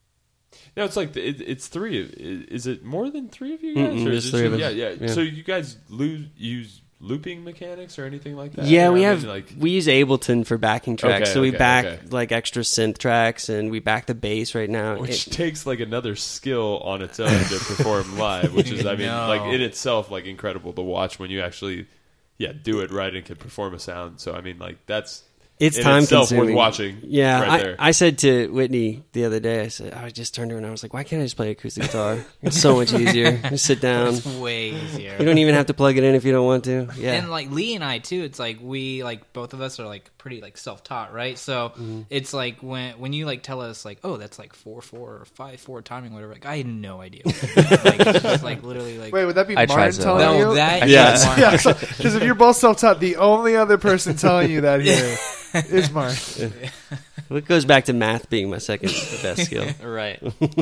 Speaker 4: no, it's like it's three. Is it more than three of you guys? Or
Speaker 5: there's
Speaker 4: is it
Speaker 5: three of
Speaker 4: just-
Speaker 5: us.
Speaker 4: Yeah.
Speaker 5: Yeah.
Speaker 4: So you guys use looping mechanics or anything like that?
Speaker 5: Yeah,
Speaker 4: Or,
Speaker 5: we
Speaker 4: I
Speaker 5: have.
Speaker 4: mean, like
Speaker 5: We use Ableton for backing tracks,
Speaker 4: Okay,
Speaker 5: so we
Speaker 4: okay,
Speaker 5: back
Speaker 4: okay.
Speaker 5: like extra synth tracks, and we back the bass right now.
Speaker 4: which takes like another skill on its own to perform live, which is, I mean,
Speaker 7: No.
Speaker 4: like in itself, like incredible to watch when you actually, do it right and can perform a sound. So I mean, like that's
Speaker 5: It's
Speaker 4: in
Speaker 5: time
Speaker 4: itself
Speaker 5: consuming.
Speaker 4: worth watching.
Speaker 5: Yeah,
Speaker 4: right there.
Speaker 5: I said to Whitney the other day, I just turned to her and I was like, why can't I just play acoustic guitar? It's so much easier. Just sit down.
Speaker 7: It's way easier.
Speaker 5: You don't even have to plug it in if you don't want to. Yeah.
Speaker 7: And like Lee and I too, it's like we like both of us are like pretty like self-taught, right? So it's like when you like tell us like, oh, that's like 4/4 or 5/4 timing, whatever. Like I had no idea. Like it's just like literally like
Speaker 3: Wait, would that be
Speaker 6: I tried
Speaker 3: Martin
Speaker 6: to-
Speaker 3: telling you?
Speaker 7: no that
Speaker 5: Yeah.
Speaker 7: is
Speaker 3: Yeah, because if you're both self-taught, the only other person telling you that here is Martin.
Speaker 5: Well, it goes back to math being my second best skill.
Speaker 6: Right.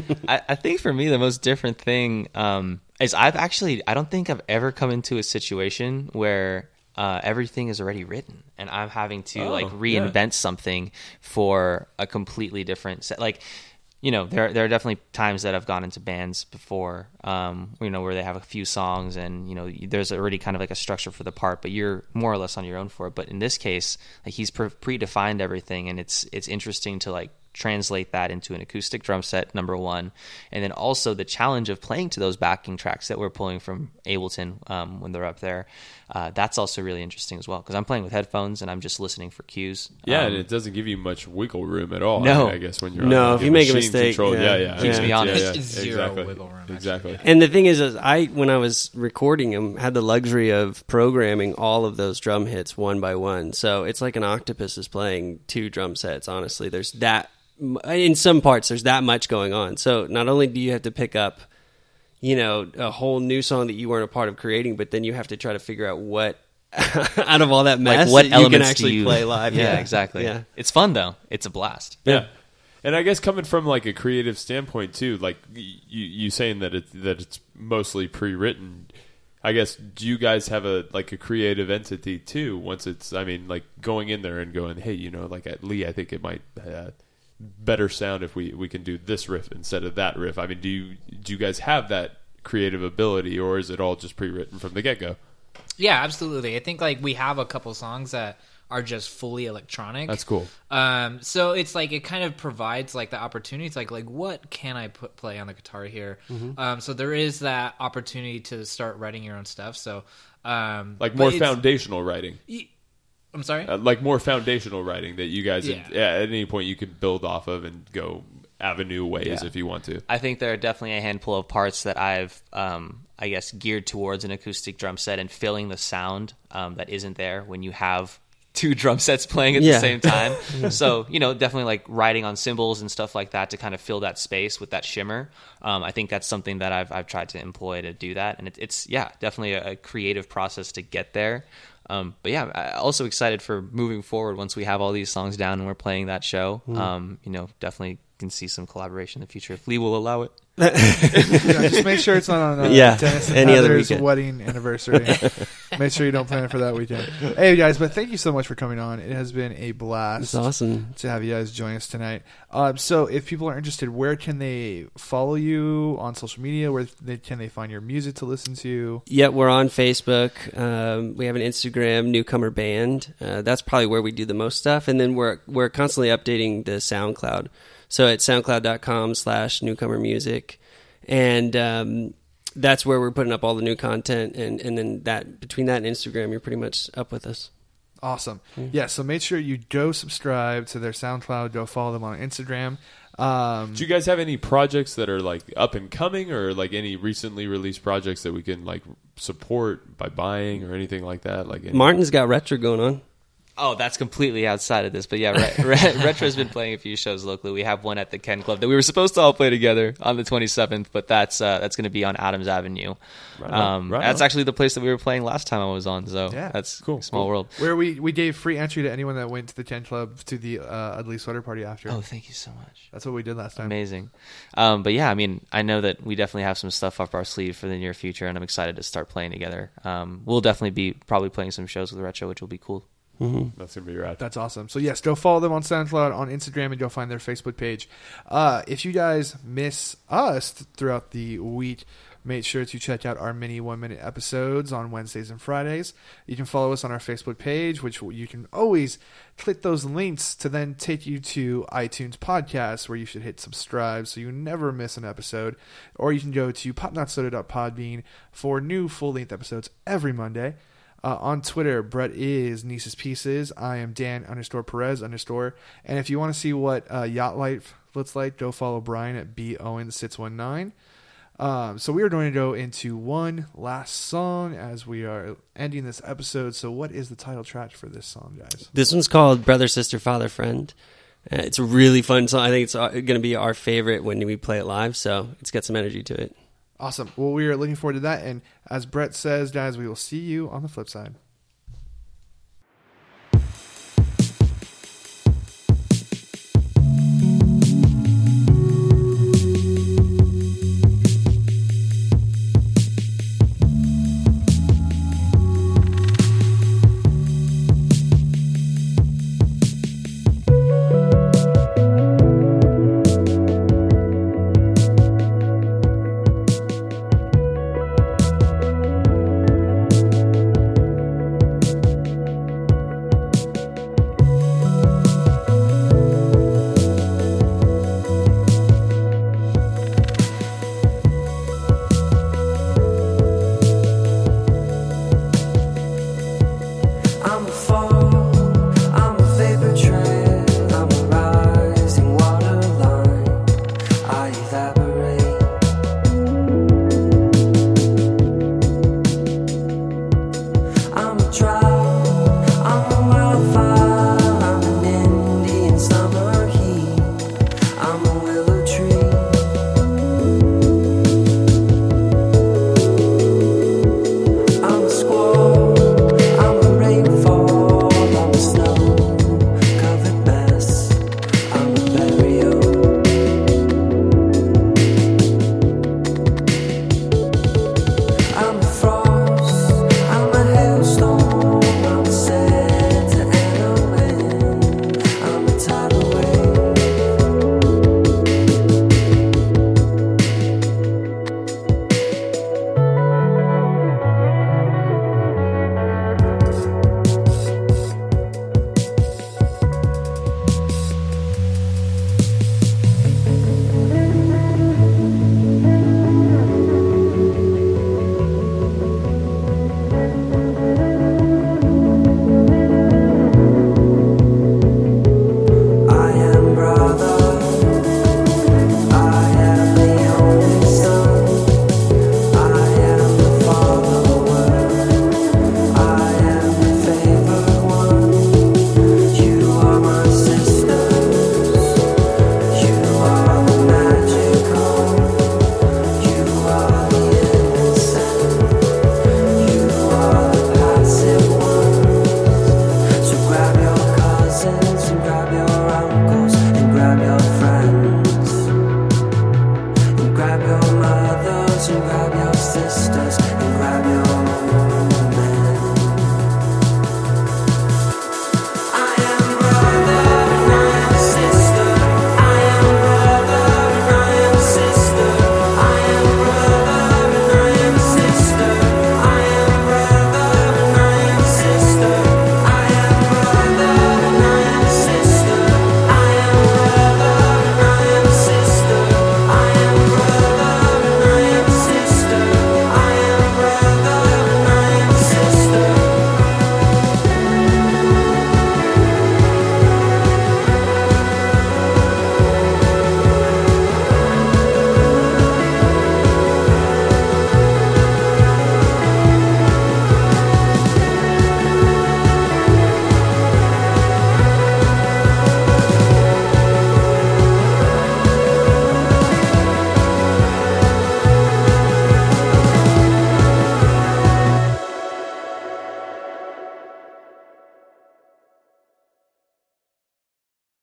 Speaker 6: I think for me, the most different thing is I don't think I've ever come into a situation where everything is already written and I'm having to like reinvent something for a completely different set. Like, you know, there are definitely times that I've gone into bands before, you know, where they have a few songs and, you know, there's already kind of like a structure for the part, but you're more or less on your own for it. But in this case, like he's predefined everything, and it's interesting to like translate that into an acoustic drum set, number one, and then also the challenge of playing to those backing tracks that we're pulling from Ableton when they're up there. That's also really interesting as well, because I'm playing with headphones and I'm just listening for cues.
Speaker 4: and it doesn't give you much wiggle room at all.
Speaker 6: No.
Speaker 4: I guess when you're
Speaker 5: No,
Speaker 4: on
Speaker 5: if you make a
Speaker 4: machine
Speaker 5: mistake,
Speaker 4: controlled,
Speaker 5: yeah.
Speaker 6: Keeps me honest.
Speaker 7: Zero
Speaker 4: exactly.
Speaker 7: wiggle room, actually.
Speaker 4: Exactly.
Speaker 5: And the thing is when I was recording them, had the luxury of programming all of those drum hits one by one. So it's like an octopus is playing two drum sets. Honestly, there's that in some parts. There's that much going on. So not only do you have to pick up, you know, a whole new song that you weren't a part of creating, but then you have to try to figure out what out of all that mess
Speaker 6: Like what
Speaker 5: that you can
Speaker 6: elements
Speaker 5: actually
Speaker 6: do you
Speaker 5: play live.
Speaker 6: Yeah, exactly.
Speaker 5: Yeah.
Speaker 6: It's fun though. It's a blast.
Speaker 4: Yeah. And I guess coming from like a creative standpoint too, like you saying that it's mostly pre-written. I guess, do you guys have a creative entity too? Once it's, I mean, like going in there and going, hey, you know, like at Lee, I think it might better sound if we can do this riff instead of that riff. I mean, do you guys have that creative ability, or is it all just pre-written from the get-go?
Speaker 7: Yeah, absolutely. I think like we have a couple songs that are just fully electronic.
Speaker 4: That's cool.
Speaker 7: So it's like it kind of provides like the opportunity. It's like what can I play on the guitar here? So there is that opportunity to start writing your own stuff. So
Speaker 4: Like more foundational writing.
Speaker 7: I'm sorry?
Speaker 4: Like more foundational writing that you guys,
Speaker 7: Yeah.
Speaker 4: at any point, you could build off of and go avenue ways
Speaker 6: Yeah.
Speaker 4: if you want to.
Speaker 6: I think there are definitely a handful of parts that I've, I guess, geared towards an acoustic drum set and filling the sound that isn't there when you have two drum sets playing at the same time. So, definitely like writing on cymbals and stuff like that to kind of fill that space with that shimmer. I think that's something that I've tried to employ to do that. And it's definitely a creative process to get there. But yeah, I'm also excited for moving forward once we have all these songs down and we're playing that show. Definitely can see some collaboration in the future if Lee will allow it.
Speaker 3: Just make sure it's not on Dennis and
Speaker 5: any other
Speaker 3: Heather's
Speaker 5: weekend.
Speaker 3: wedding anniversary. Make sure you don't plan it for that weekend. Hey guys, but thank you so much for coming on. It has been a blast.
Speaker 5: It's awesome
Speaker 3: to have you guys join us tonight. So if people are interested, where can they follow you on social media? Where can they find your music to listen to?
Speaker 5: Yep, we're on Facebook. We have an Instagram, Newcomer Band. That's probably where we do the most stuff. And then we're constantly updating the SoundCloud. So it's soundcloud.com/newcomermusic. And that's where we're putting up all the new content. And then between that and Instagram, you're pretty much up with us.
Speaker 3: Awesome. Yeah, so make sure you go subscribe to their SoundCloud. Go follow them on Instagram.
Speaker 4: Do you guys have any projects that are like up and coming, or like any recently released projects that we can like support by buying or anything like that? Like
Speaker 5: Martin's got Retro going on.
Speaker 6: Oh, that's completely outside of this. But yeah, Retro's been playing a few shows locally. We have one at the Ken Club that we were supposed to all play together on the 27th, but that's going to be on Adams Avenue. That's actually the place that we were playing last time I was on, so that's cool. Small world.
Speaker 3: Where we gave free entry to anyone that went to the Ken Club to the Ugly Sweater Party after.
Speaker 6: Oh, thank you so much.
Speaker 3: That's what we did last time.
Speaker 6: Amazing. But yeah, I mean, I know that we definitely have some stuff up our sleeve for the near future, and I'm excited to start playing together. We'll definitely be probably playing some shows with Retro, which will be cool.
Speaker 4: That's gonna be rad.
Speaker 3: That's awesome. So yes, go follow them on SoundCloud, on Instagram, and go find their Facebook page. If you guys miss us throughout the week, make sure to check out our mini 1-minute episodes on Wednesdays and Fridays. You can follow us on our Facebook page, which you can always click those links to then take you to iTunes Podcasts, where you should hit subscribe so you never miss an episode. Or you can go to popnotsoda.podbean for new full-length episodes every Monday. On Twitter, Brett is Nieces Pieces. I am Dan_Perez_. And if you want to see what Yacht Life looks like, go follow Brian at BOwen619. So we are going to go into one last song as we are ending this episode. So what is the title track for this song, guys?
Speaker 5: This one's called Brother, Sister, Father, Friend. It's a really fun song. I think it's going to be our favorite when we play it live, so it's got some energy to it.
Speaker 3: Awesome. Well, we are looking forward to that. And as Brett says, guys, we will see you on the flip side.